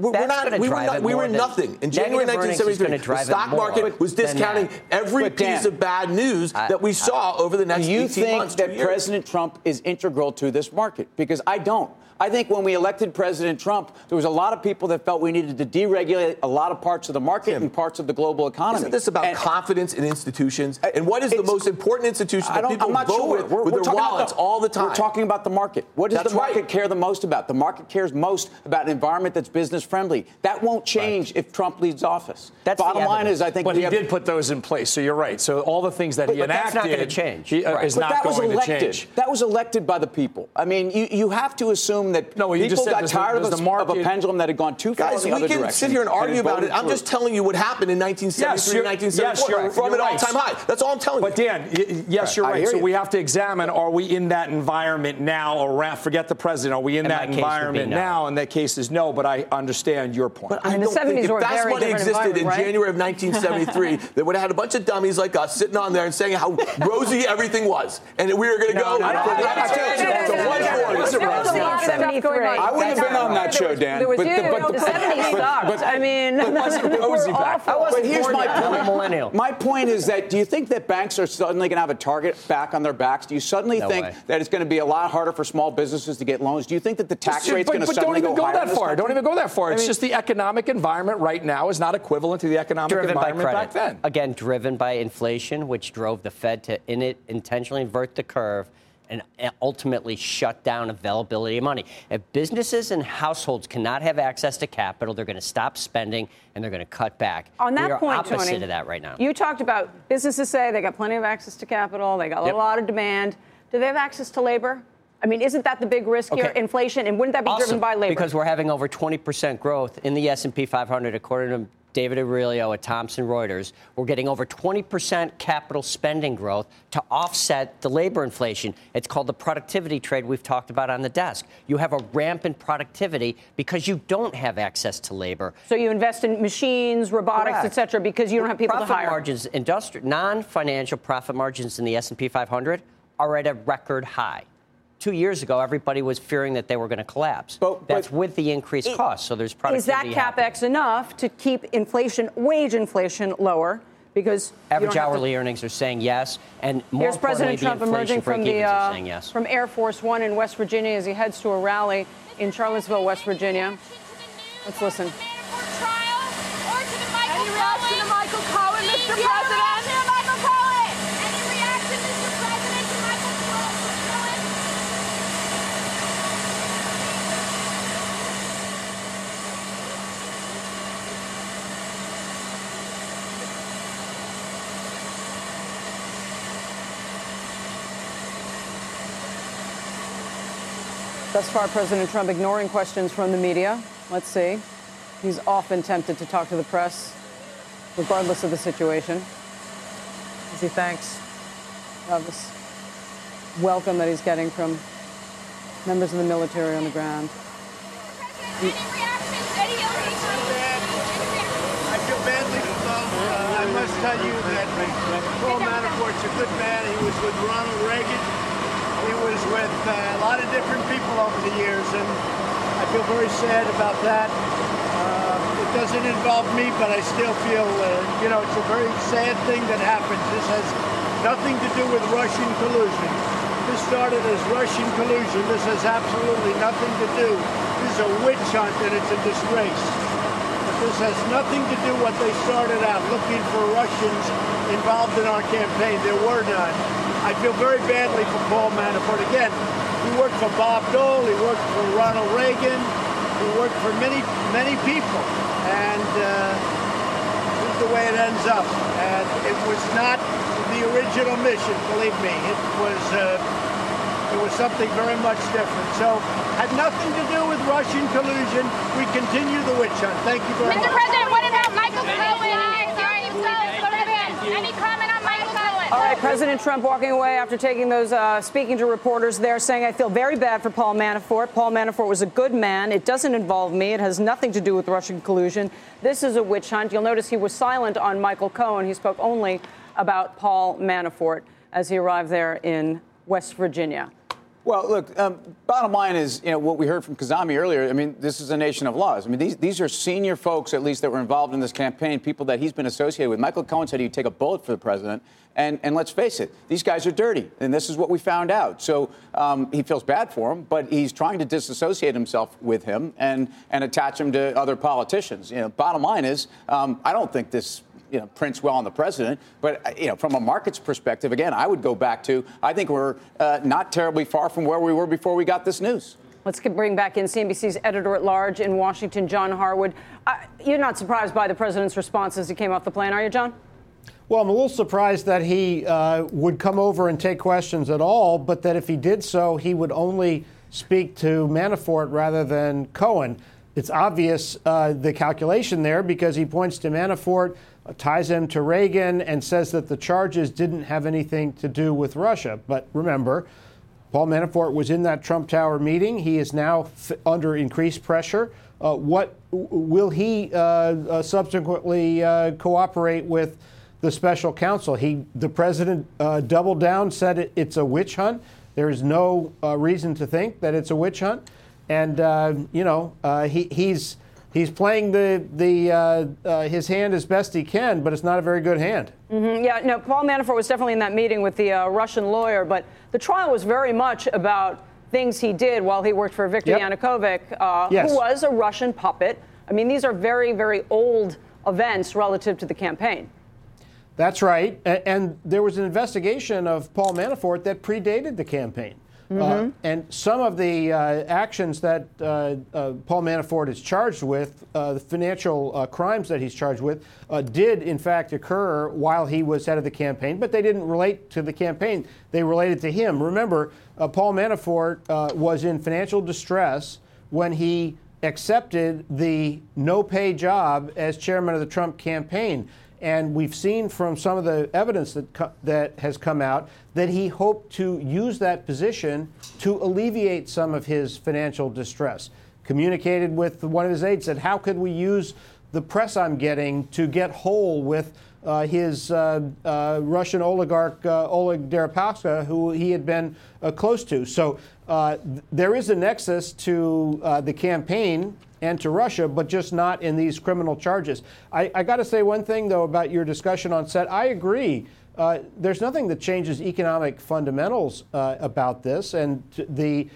we were nothing. In January 1973, the stock market was discounting every piece of bad news that we saw over the next 18 months. Do you think that President Trump is integral to this market? Because I don't. I think when we elected President Trump, there was a lot of people that felt we needed to deregulate a lot of parts of the market and parts of the global economy. Isn't this about confidence in institutions? And what is the most important institution that people vote with their wallets all the time? We're talking about the market. What does the market care the most about? The market cares most about an environment that's business friendly. That won't change if Trump leaves office. Bottom line is, I think he did put those in place. So you're right. So all the things that he enacted that's not going to change. Is not going to change. That was elected by the people. I mean, you have to assume that people got tired of a pendulum that had gone too far in the other direction. Guys, we can sit here and argue about it. I'm just telling you what happened in 1973 and 1974 from an all-time high. That's all I'm telling you. But Dan, yes, you're right. So we have to examine, are we in that environment now? Forget the president. Are we in that environment now? And that case is no, but I understand your point. But I don't think if that's what existed in January of 1973, they would have had a bunch of dummies like us sitting on there and saying how rosy everything was. And we were going to go. I wouldn't have been on that show, Dan. There was the 70s sucked. I mean, it wasn't rosy back. But here's my point. Millennial. My point is that, do you think that banks are suddenly going to have a target back on their backs? Do you suddenly think that it's going to be a lot harder for small businesses to get loans? Do you think that the tax rate's going to suddenly go higher? Don't even go that far. It's just the economic environment right now is not equivalent to the economic environment back then. Again, driven by inflation, which drove the Fed to intentionally invert the curve and ultimately shut down availability of money. If businesses and households cannot have access to capital, they're going to stop spending and they're going to cut back. On that we are point, opposite Tony, of that right now. You talked about businesses say they got plenty of access to capital, they got a lot of demand. Do they have access to labor? I mean, isn't that the big risk here, inflation? And wouldn't that be driven by labor? Because we're having over 20% growth in the S&P 500, according to David Aurelio at Thomson Reuters. We're getting over 20% capital spending growth to offset the labor inflation. It's called the productivity trade we've talked about on the desk. You have a ramp in productivity because you don't have access to labor. So you invest in machines, robotics, et cetera, because you don't have people to hire. Profit margins, non-financial profit margins in the S&P 500 are at a record high. 2 years ago, everybody was fearing that they were going to collapse. That's with the increased cost. So there's productivity. Is that CapEx enough to keep inflation, wage inflation, lower? Because average hourly earnings are saying yes, and more here's President Trump emerging from from Air Force One in West Virginia as he heads to a rally in Charlottesville, West Virginia. Let's listen. Any reaction to Michael Cohen, Mr. President? Any reaction, Mr. President, to Michael Cohen? Thus far, President Trump ignoring questions from the media. Let's see. He's often tempted to talk to the press, regardless of the situation, as he thanks this welcome that he's getting from members of the military on the ground. Any reaction? Any I feel badly for those. I must tell you that Paul Manafort's a good man. He was with Ronald Reagan. He was with a lot of different people over the years, and I feel very sad about that. It doesn't involve me, but I still feel, it's a very sad thing that happens. This has nothing to do with Russian collusion. This started as Russian collusion. This has absolutely nothing to do. This is a witch hunt, and it's a disgrace. But this has nothing to do what they started out, looking for Russians involved in our campaign. There were none. I feel very badly for Paul Manafort. Again, he worked for Bob Dole. He worked for Ronald Reagan. He worked for many, many people. And this is the way it ends up. And it was not the original mission, believe me. It was something very much different. So, had nothing to do with Russian collusion. We continue the witch hunt. Thank you very much. Mr. President, what about Michael Cohen? Any comment on Michael Cohen? All right, President Trump walking away after taking those, speaking to reporters there, saying, I feel very bad for Paul Manafort. Paul Manafort was a good man. It doesn't involve me. It has nothing to do with Russian collusion. This is a witch hunt. You'll notice he was silent on Michael Cohen. He spoke only about Paul Manafort as he arrived there in West Virginia. Well, look, bottom line is, what we heard from Kazemi earlier. I mean, this is a nation of laws. I mean, these are senior folks, at least, that were involved in this campaign, people that he's been associated with. Michael Cohen said he'd take a bullet for the president. And let's face it, these guys are dirty. And this is what we found out. So he feels bad for him, but he's trying to disassociate himself with him and attach him to other politicians. Bottom line is, I don't think this prints well on the president. But, from a market's perspective, again, I would go back to, I think we're not terribly far from where we were before we got this news. Let's bring back in CNBC's editor-at-large in Washington, John Harwood. You're not surprised by the president's response as he came off the plane, are you, John? Well, I'm a little surprised that he would come over and take questions at all, but that if he did so, he would only speak to Manafort rather than Cohen. It's obvious the calculation there because he points to Manafort, ties him to Reagan, and says that the charges didn't have anything to do with Russia. But remember, Paul Manafort was in that Trump Tower meeting. He is now under increased pressure. What will he subsequently cooperate with the special counsel? The president doubled down, said it's a witch hunt. There is no reason to think that it's a witch hunt. And, he's playing his hand as best he can, but it's not a very good hand. Mm-hmm. Yeah, no, Paul Manafort was definitely in that meeting with the Russian lawyer, but the trial was very much about things he did while he worked for Viktor Yanukovych, yes, who was a Russian puppet. I mean, these are very, very old events relative to the campaign. That's right. And there was an investigation of Paul Manafort that predated the campaign. Mm-hmm. And some of the actions that Paul Manafort is charged with, the financial crimes that he's charged with, did in fact occur while he was head of the campaign, but they didn't relate to the campaign. They related to him. Remember, Paul Manafort was in financial distress when he accepted the no-pay job as chairman of the Trump campaign. And we've seen from some of the evidence that has come out that he hoped to use that position to alleviate some of his financial distress. Communicated with one of his aides, said, how could we use the press I'm getting to get whole with his Russian oligarch, Oleg Deripaska, who he had been close to. So there is a nexus to the campaign and to Russia, but just not in these criminal charges. I got to say one thing, though, about your discussion on set. I agree. There's nothing that changes economic fundamentals about this, and the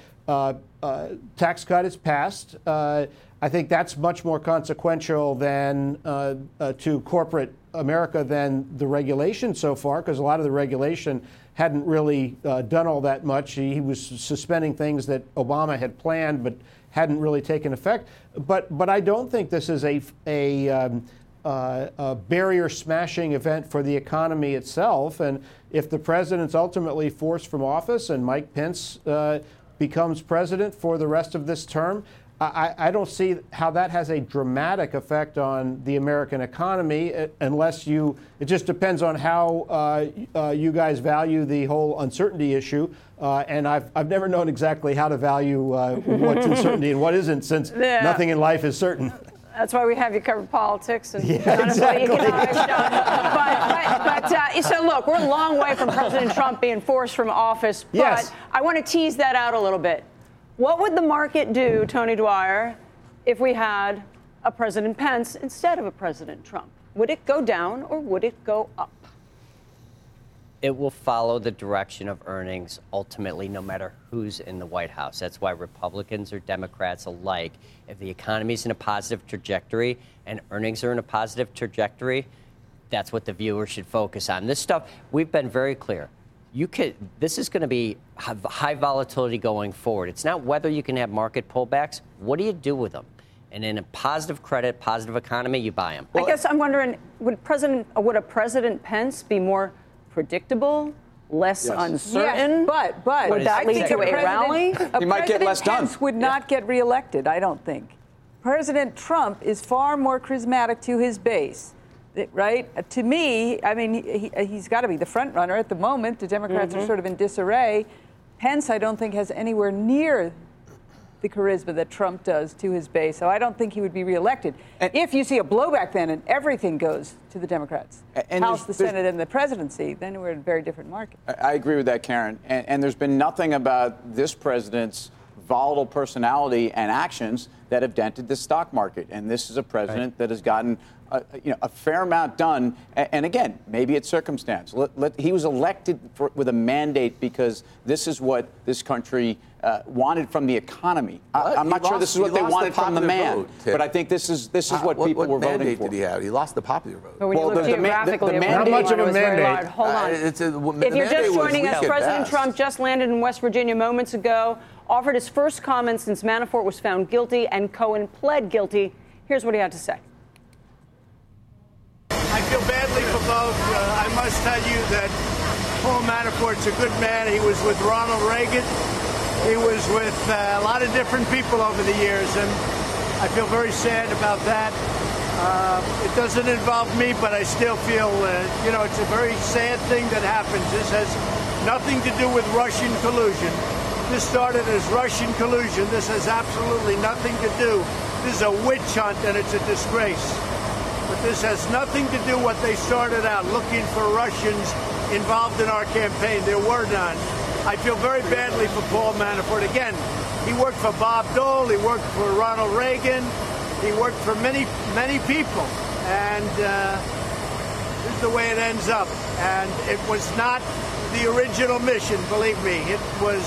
tax cut is passed. I think that's much more consequential than to corporate America than the regulation so far, because a lot of the regulation hadn't really done all that much. He was suspending things that Obama had planned, but hadn't really taken effect. But I don't think this is a barrier smashing event for the economy itself. And if the president's ultimately forced from office and Mike Pence becomes president for the rest of this term, I don't see how that has a dramatic effect on the American economy unless it just depends on how you guys value the whole uncertainty issue. And I've never known exactly how to value what's uncertainty and what isn't, since nothing in life is certain. That's why we have you cover politics and exactly. economics. So look, we're a long way from President Trump being forced from office. But yes. I want to tease that out a little bit. What would the market do, Tony Dwyer, if we had a President Pence instead of a President Trump? Would it go down or would it go up? It will follow the direction of earnings ultimately, no matter who's in the White House. That's why Republicans or Democrats alike, if the economy's in a positive trajectory and earnings are in a positive trajectory, that's what the viewer should focus on. This stuff, we've been very clear. This is going to be high volatility going forward. It's not whether you can have market pullbacks. What do you do with them? And in a positive credit, positive economy, you buy them. I guess I'm wondering, would a President Pence be more predictable, less uncertain? Yes, but would that lead to a rally? He might get less done. Pence would not get reelected, I don't think. President Trump is far more charismatic to his base, right? To me, I mean, he's got to be the front runner at the moment. The Democrats are sort of in disarray. Pence, I don't think, has anywhere near the charisma that Trump does to his base. So I don't think he would be reelected. If you see a blowback then and everything goes to the Democrats, House, the Senate, and the presidency, then we're in a very different market. I agree with that, Karen. And there's been nothing about this president's volatile personality and actions that have dented the stock market. And this is a president that has gotten a fair amount done. And again, maybe it's circumstance. He was elected with a mandate because this is what this country wanted from the economy. I'm not sure this is what they wanted from the man, but I think this is what people were voting for. What mandate did he have? He lost the popular vote. But when you look geographically, not much of a mandate. Hold on. If you're just joining us, President Trump just landed in West Virginia moments ago, offered his first comments since Manafort was found guilty and Cohen pled guilty. Here's what he had to say. I feel badly for both. I must tell you that Paul Manafort's a good man. He was with Ronald Reagan. He was with a lot of different people over the years, and I feel very sad about that. It doesn't involve me, but I still feel, it's a very sad thing that happens. This has nothing to do with Russian collusion. This started as Russian collusion. This has absolutely nothing to do. This is a witch hunt, and it's a disgrace. But this has nothing to do what they started out, looking for Russians involved in our campaign. There were none. I feel very badly for Paul Manafort. Again, he worked for Bob Dole. He worked for Ronald Reagan. He worked for many, many people. And this is the way it ends up. And it was not the original mission, believe me. It was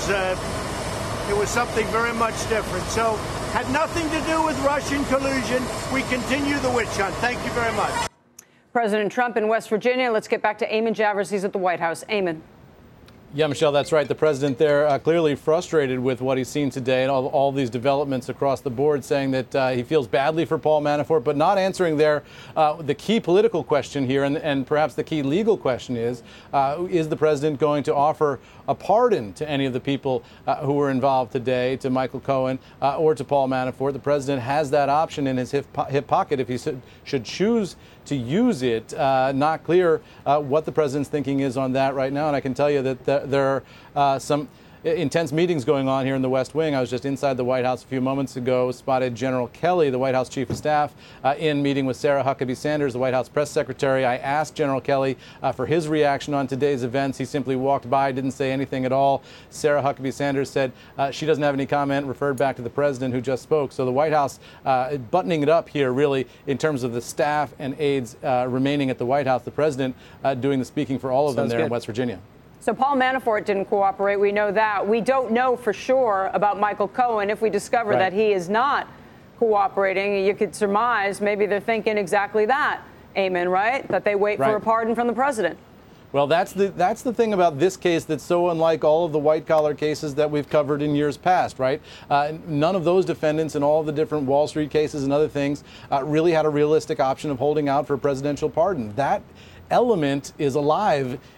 something very much different. So had nothing to do with Russian collusion. We continue the witch hunt. Thank you very much. President Trump in West Virginia. Let's get back to Eamon Javers. He's at the White House. Eamon. Yeah, Michelle, that's right. The president there clearly frustrated with what he's seen today and all these developments across the board, saying that he feels badly for Paul Manafort, but not answering the key political question here and perhaps the key legal question is the president going to offer a pardon to any of the people who were involved today, to Michael Cohen or to Paul Manafort? The president has that option in his hip pocket if he should choose to use it. Not clear what the president's thinking is on that right now. And I can tell you that there are some intense meetings going on here in the West Wing. I was just inside the White House a few moments ago, spotted General Kelly, the White House Chief of Staff, in meeting with Sarah Huckabee Sanders, the White House Press Secretary. I asked General Kelly for his reaction on today's events. He simply walked by, didn't say anything at all. Sarah Huckabee Sanders said she doesn't have any comment, referred back to the president who just spoke. So the White House buttoning it up here, really, in terms of the staff and aides remaining at the White House, the president doing the speaking for all of them there in West Virginia. So Paul Manafort didn't cooperate. We know that. We don't know for sure about Michael Cohen. If we discover that he is not cooperating, you could surmise maybe they're thinking exactly that, Eamon, right? That they wait for a pardon from the president. Well, that's the thing about this case that's so unlike all of the white-collar cases that we've covered in years past, right? None of those defendants in all of the different Wall Street cases and other things really had a realistic option of holding out for a presidential pardon. That element is alive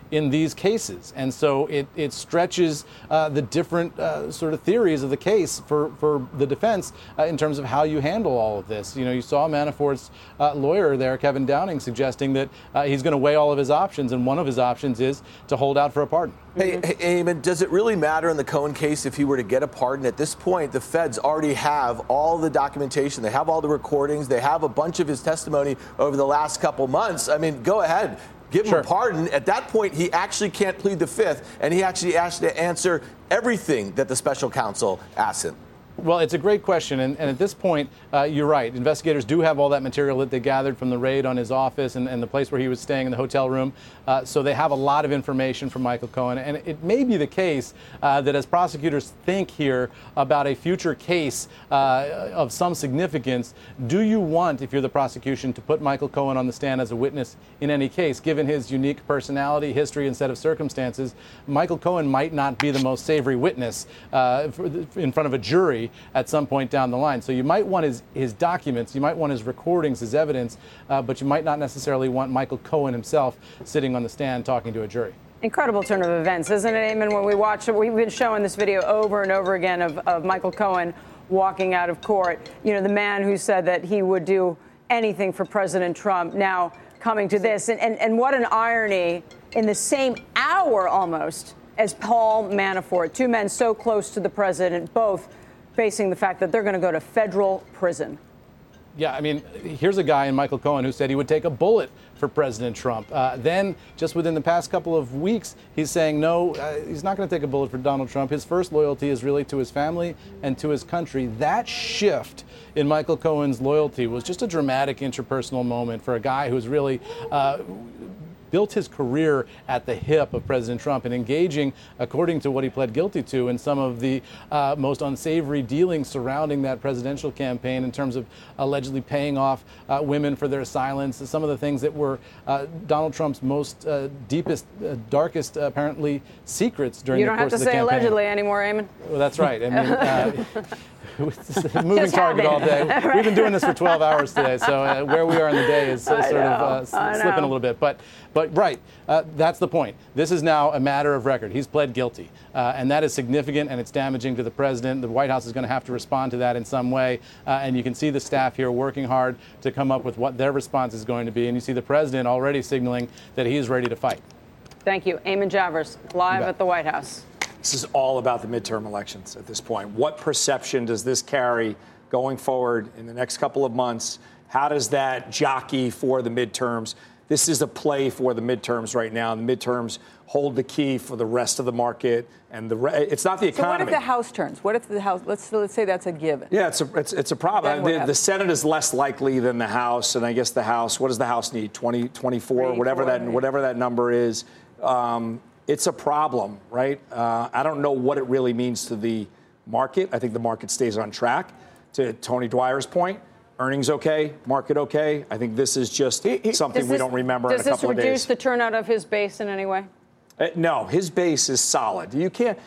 in these cases. And so it stretches the different sort of theories of the case for the defense in terms of how you handle all of this. You know, you saw Manafort's lawyer there, Kevin Downing, suggesting that he's going to weigh all of his options, and one of his options is to hold out for a pardon. Hey, Eamon, does it really matter in the Cohen case if he were to get a pardon? At this point, the feds already have all the documentation. They have all the recordings. They have a bunch of his testimony over the last couple months. I mean, go ahead. Give him a pardon. At that point, he actually can't plead the fifth, and he actually has to answer everything that the special counsel asks him. Well, it's a great question, and at this point, you're right. Investigators do have all that material that they gathered from the raid on his office and the place where he was staying in the hotel room, so they have a lot of information from Michael Cohen, and it may be the case that as prosecutors think here about a future case of some significance, do you want, if you're the prosecution, to put Michael Cohen on the stand as a witness in any case? Given his unique personality, history, and set of circumstances, Michael Cohen might not be the most savory witness in front of a jury at some point down the line. So you might want his documents, you might want his recordings, his evidence, but you might not necessarily want Michael Cohen himself sitting on the stand talking to a jury. Incredible turn of events, isn't it, Eamon? When we watch it, we've been showing this video over and over again of Michael Cohen walking out of court. You know, the man who said that he would do anything for President Trump, now coming to this. And what an irony, in the same hour almost as Paul Manafort, two men so close to the president, both facing the fact that they're going to go to federal prison. Yeah, I mean, here's a guy in Michael Cohen who said he would take a bullet for President Trump. Then, just within the past couple of weeks, he's saying no, he's not going to take a bullet for Donald Trump. His first loyalty is really to his family and to his country. That shift in Michael Cohen's loyalty was just a dramatic interpersonal moment for a guy who's really built his career at the hip of President Trump and engaging, according to what he pled guilty to, in some of the most unsavory dealings surrounding that presidential campaign in terms of allegedly paying off women for their silence, some of the things that were Donald Trump's most deepest, darkest, apparently, secrets during the course of the campaign. You don't have to say allegedly anymore, Eamon. Well, that's right. I mean, moving target all day. Right. We've been doing this for 12 hours today, so where we are in the day is slipping a little bit. But right, that's the point. This is now a matter of record. He's pled guilty, and that is significant, and it's damaging to the president. The White House is going to have to respond to that in some way, and you can see the staff here working hard to come up with what their response is going to be, and you see the president already signaling that he is ready to fight. Thank you. Eamon Javers, live at the White House. This is all about the midterm elections at this point. What perception does this carry going forward in the next couple of months? How does that jockey for the midterms? This is a play for the midterms right now. The midterms hold the key for the rest of the market, and it's not the economy. So what if the House turns? What if the House? Let's say that's a given. Yeah, it's a problem. The Senate is less likely than the House, and I guess the House. What does the House need? 24, whatever that number is. It's a problem, right? I don't know what it really means to the market. I think the market stays on track. To Tony Dwyer's point, earnings okay, market okay. I think this is just something we don't remember in a couple of days. Does this reduce the turnout of his base in any way? No, his base is solid. You can't.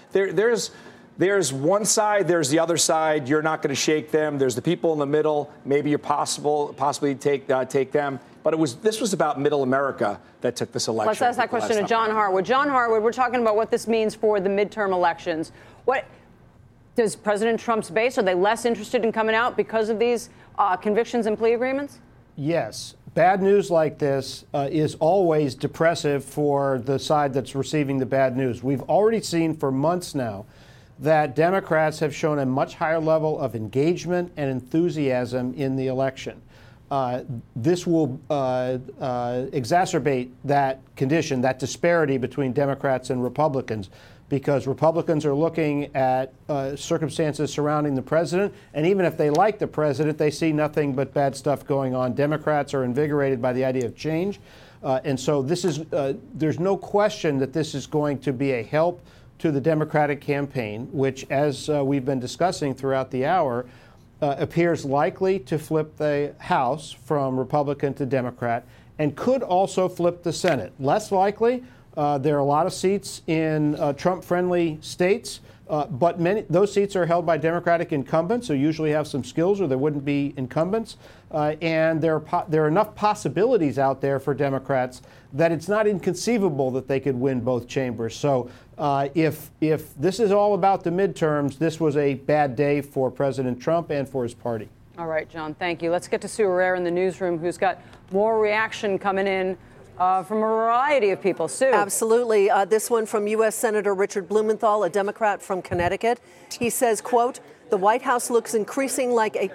There's one side, there's the other side. You're not going to shake them. There's the people in the middle. Maybe you're possibly take them. But this was about middle America that took this election. Let's ask that question to John Harwood. John Harwood, we're talking about what this means for the midterm elections. What does President Trump's base, are they less interested in coming out because of these convictions and plea agreements? Yes. Bad news like this is always depressive for the side that's receiving the bad news. We've already seen for months now that Democrats have shown a much higher level of engagement and enthusiasm in the election. This will exacerbate that condition, that disparity between Democrats and Republicans, because Republicans are looking at circumstances surrounding the president, and even if they like the president, they see nothing but bad stuff going on. Democrats are invigorated by the idea of change, and so this is there's no question that this is going to be a help to the Democratic campaign, which, as we've been discussing throughout the hour, appears likely to flip the House from Republican to Democrat and could also flip the Senate. Less likely, there are a lot of seats in Trump-friendly states, But those seats are held by Democratic incumbents who usually have some skills or there wouldn't be incumbents. And there are enough possibilities out there for Democrats that it's not inconceivable that they could win both chambers. So if this is all about the midterms, this was a bad day for President Trump and for his party. All right, John, thank you. Let's get to Sue Herrera in the newsroom, who's got more reaction coming in from a variety of people. Sue. Absolutely. This one from U.S. Senator Richard Blumenthal, a Democrat from Connecticut. He says, quote, "The White House looks increasingly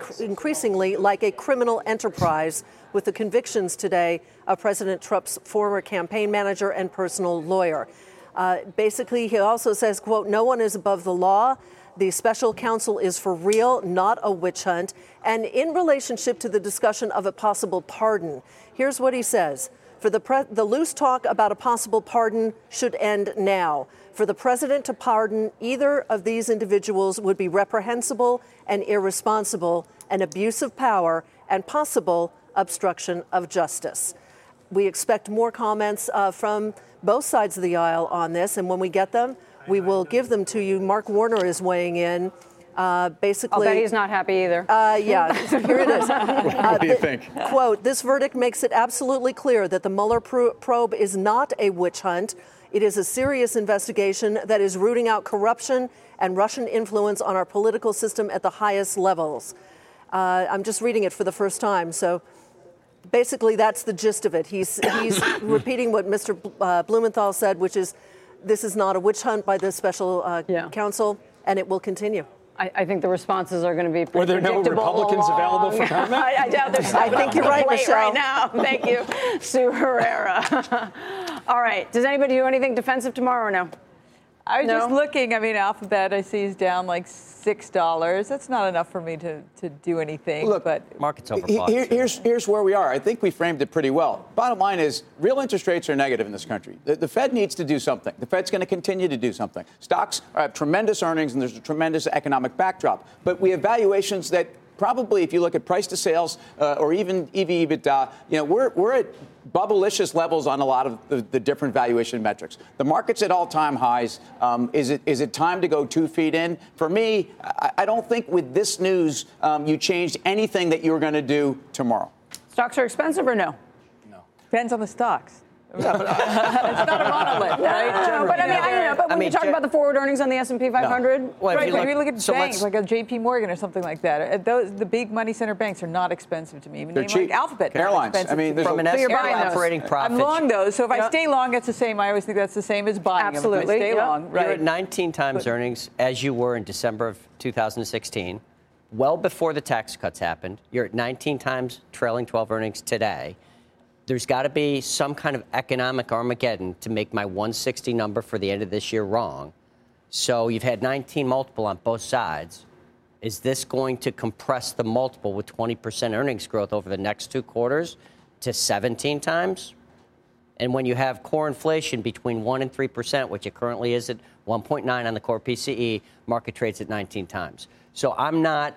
like a criminal enterprise with the convictions today of President Trump's former campaign manager and personal lawyer." Basically, he also says, quote, "No one is above the law. The special counsel is for real, not a witch hunt." And in relationship to the discussion of a possible pardon, here's what he says. For the loose talk about a possible pardon should end now. For the president to pardon either of these individuals would be reprehensible and irresponsible, an abuse of power, and possible obstruction of justice. We expect more comments from both sides of the aisle on this, and when we get them, we will give them to you. Mark Warner is weighing in. Basically, I'll bet he's not happy either. Yeah, here it is. What do you think? Quote, "This verdict makes it absolutely clear that the Mueller probe is not a witch hunt. It is a serious investigation that is rooting out corruption and Russian influence on our political system at the highest levels." I'm just reading it for the first time, so basically that's the gist of it. He's repeating what Mr. Blumenthal said, which is this is not a witch hunt by the special counsel, and it will continue. I think the responses are going to be pretty Were there no Republicans available for comment? I doubt there's I think you're right, Michelle. Right now. Thank you, Sue Herrera. All right. Does anybody do anything defensive tomorrow or no? I was just looking. I mean, Alphabet I see is down like $6. That's not enough for me to do anything. Look, but market's overbought. Here's where we are. I think we framed it pretty well. Bottom line is real interest rates are negative in this country. The Fed needs to do something. The Fed's going to continue to do something. Stocks have tremendous earnings and there's a tremendous economic backdrop. But we have valuations that probably, if you look at price to sales or even EV/EBITDA, we're at bubblicious levels on a lot of the different valuation metrics. The market's at all-time highs. Is it time to go 2 feet in? For me, I don't think with this news you changed anything that you were going to do tomorrow. Stocks are expensive or no? depends on the stocks. Yeah, but, it's not a monolith, right? But I mean, when you talk about the forward earnings on the S&P 500, no. Well, right? If you look at banks like a J.P. Morgan or something like that, the big money center banks are not expensive to me. Even they're cheap. Like Alphabet, airlines. I mean, from an operating profit. I'm long those, so if I stay long, it's the same. I always think that's the same as buying them. If I stay long, right? You're at 19 times earnings as you were in December of 2016. Well before the tax cuts happened, you're at 19 times trailing 12 earnings today. There's got to be some kind of economic Armageddon to make my 160 number for the end of this year wrong. So you've had 19 multiple on both sides. Is this going to compress the multiple with 20% earnings growth over the next 2 quarters to 17 times? And when you have core inflation between 1% and 3%, which it currently is at 1.9 on the core PCE, market trades at 19 times. So I'm not,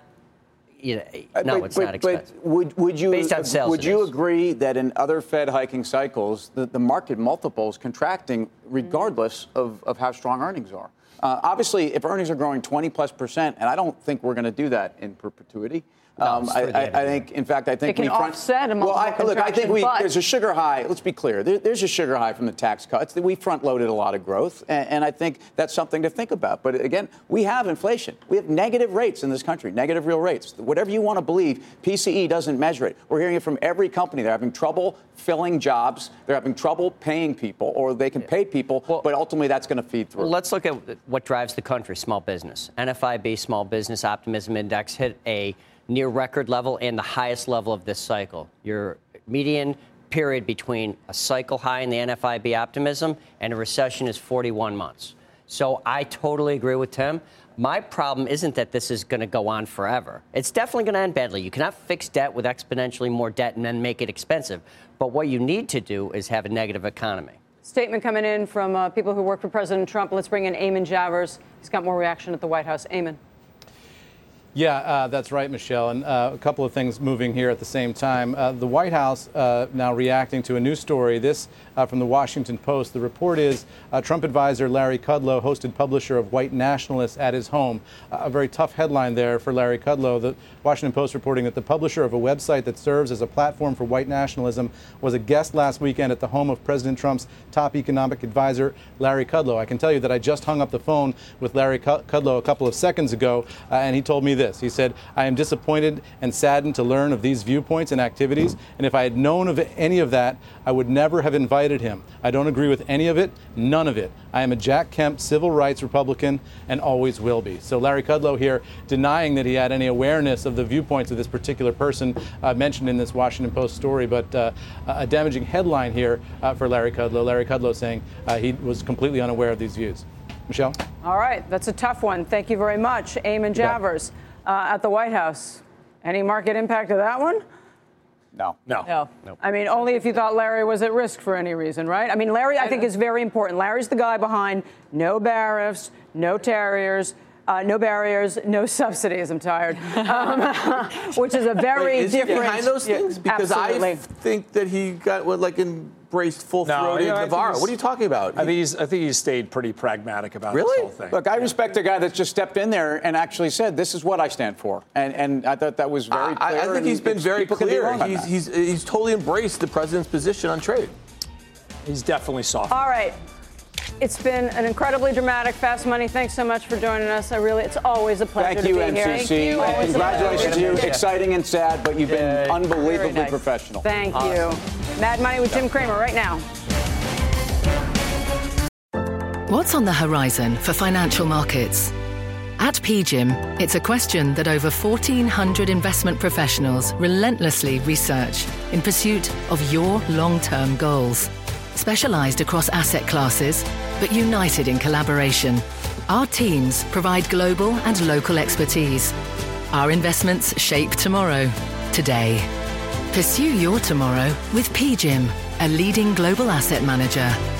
it's not expensive. But would you based on sales, would you agree that in other Fed hiking cycles, the market multiple is contracting regardless of how strong earnings are? Obviously, if earnings are growing 20+%, and I don't think we're going to do that in perpetuity. I think, in fact, it can offset a multiple contraction. I think there's a sugar high. Let's be clear. There's a sugar high from the tax cuts. We front-loaded a lot of growth, and I think that's something to think about. But again, we have inflation. We have negative rates in this country, negative real rates. Whatever you want to believe, PCE doesn't measure it. We're hearing it from every company. They're having trouble filling jobs. They're having trouble paying people, or they can pay people, but ultimately that's going to feed through. Well, let's look at what drives the country, small business. NFIB, Small Business Optimism Index, hit a near record level and the highest level of this cycle. Your median period between a cycle high in the NFIB optimism and a recession is 41 months. So I totally agree with Tim. My problem isn't that this is going to go on forever. It's definitely going to end badly. You cannot fix debt with exponentially more debt and then make it expensive. But what you need to do is have a negative economy. Statement coming in from people who work for President Trump. Let's bring in Eamon Javers. He's got more reaction at the White House. Eamon. Yeah, that's right, Michelle. And a couple of things moving here at the same time. The White House now reacting to a new story. This from the Washington Post. The report is Trump advisor Larry Kudlow hosted publisher of White Nationalists at his home. A very tough headline there for Larry Kudlow. The Washington Post reporting that the publisher of a website that serves as a platform for white nationalism was a guest last weekend at the home of President Trump's top economic advisor, Larry Kudlow. I can tell you that I just hung up the phone with Larry Kudlow a couple of seconds ago, and he told me this. He said, "I am disappointed and saddened to learn of these viewpoints and activities, and if I had known of any of that, I would never have invited him. I don't agree with any of it, none of it. I am a Jack Kemp civil rights Republican and always will be." So Larry Kudlow here denying that he had any awareness of the viewpoints of this particular person mentioned in this Washington Post story, but a damaging headline here for Larry Kudlow. Larry Kudlow saying he was completely unaware of these views. Michelle? All right, that's a tough one. Thank you very much. Eamon Javers at the White House. Any market impact of that one? No. I mean, only if you thought Larry was at risk for any reason, right? I mean, Larry, I think, is very important. Larry's the guy behind no barriers, no barriers, no subsidies. I'm tired. Which is a very is different. He behind those things? Because absolutely. I think that he got embraced full-throated Navarro. What are you talking about? I think he's stayed pretty pragmatic about this whole thing. Look, I respect a guy that's just stepped in there and actually said, "This is what I stand for," and I thought that was very clear. I think he's been very clear. He's totally embraced the president's position on trade. He's definitely soft. All right. It's been an incredibly dramatic Fast Money. Thanks so much for joining us. It's always a pleasure Thank you, to be MCC. here. And congratulations to you. Exciting and sad, but you've been unbelievably professional. Thank you. Mad Money with Jim Cramer right now. What's on the horizon for financial markets? At PGIM, it's a question that over 1,400 investment professionals relentlessly research in pursuit of your long-term goals. Specialized across asset classes, but united in collaboration, our teams provide global and local expertise. Our investments shape tomorrow, today. Pursue your tomorrow with PGIM, a leading global asset manager.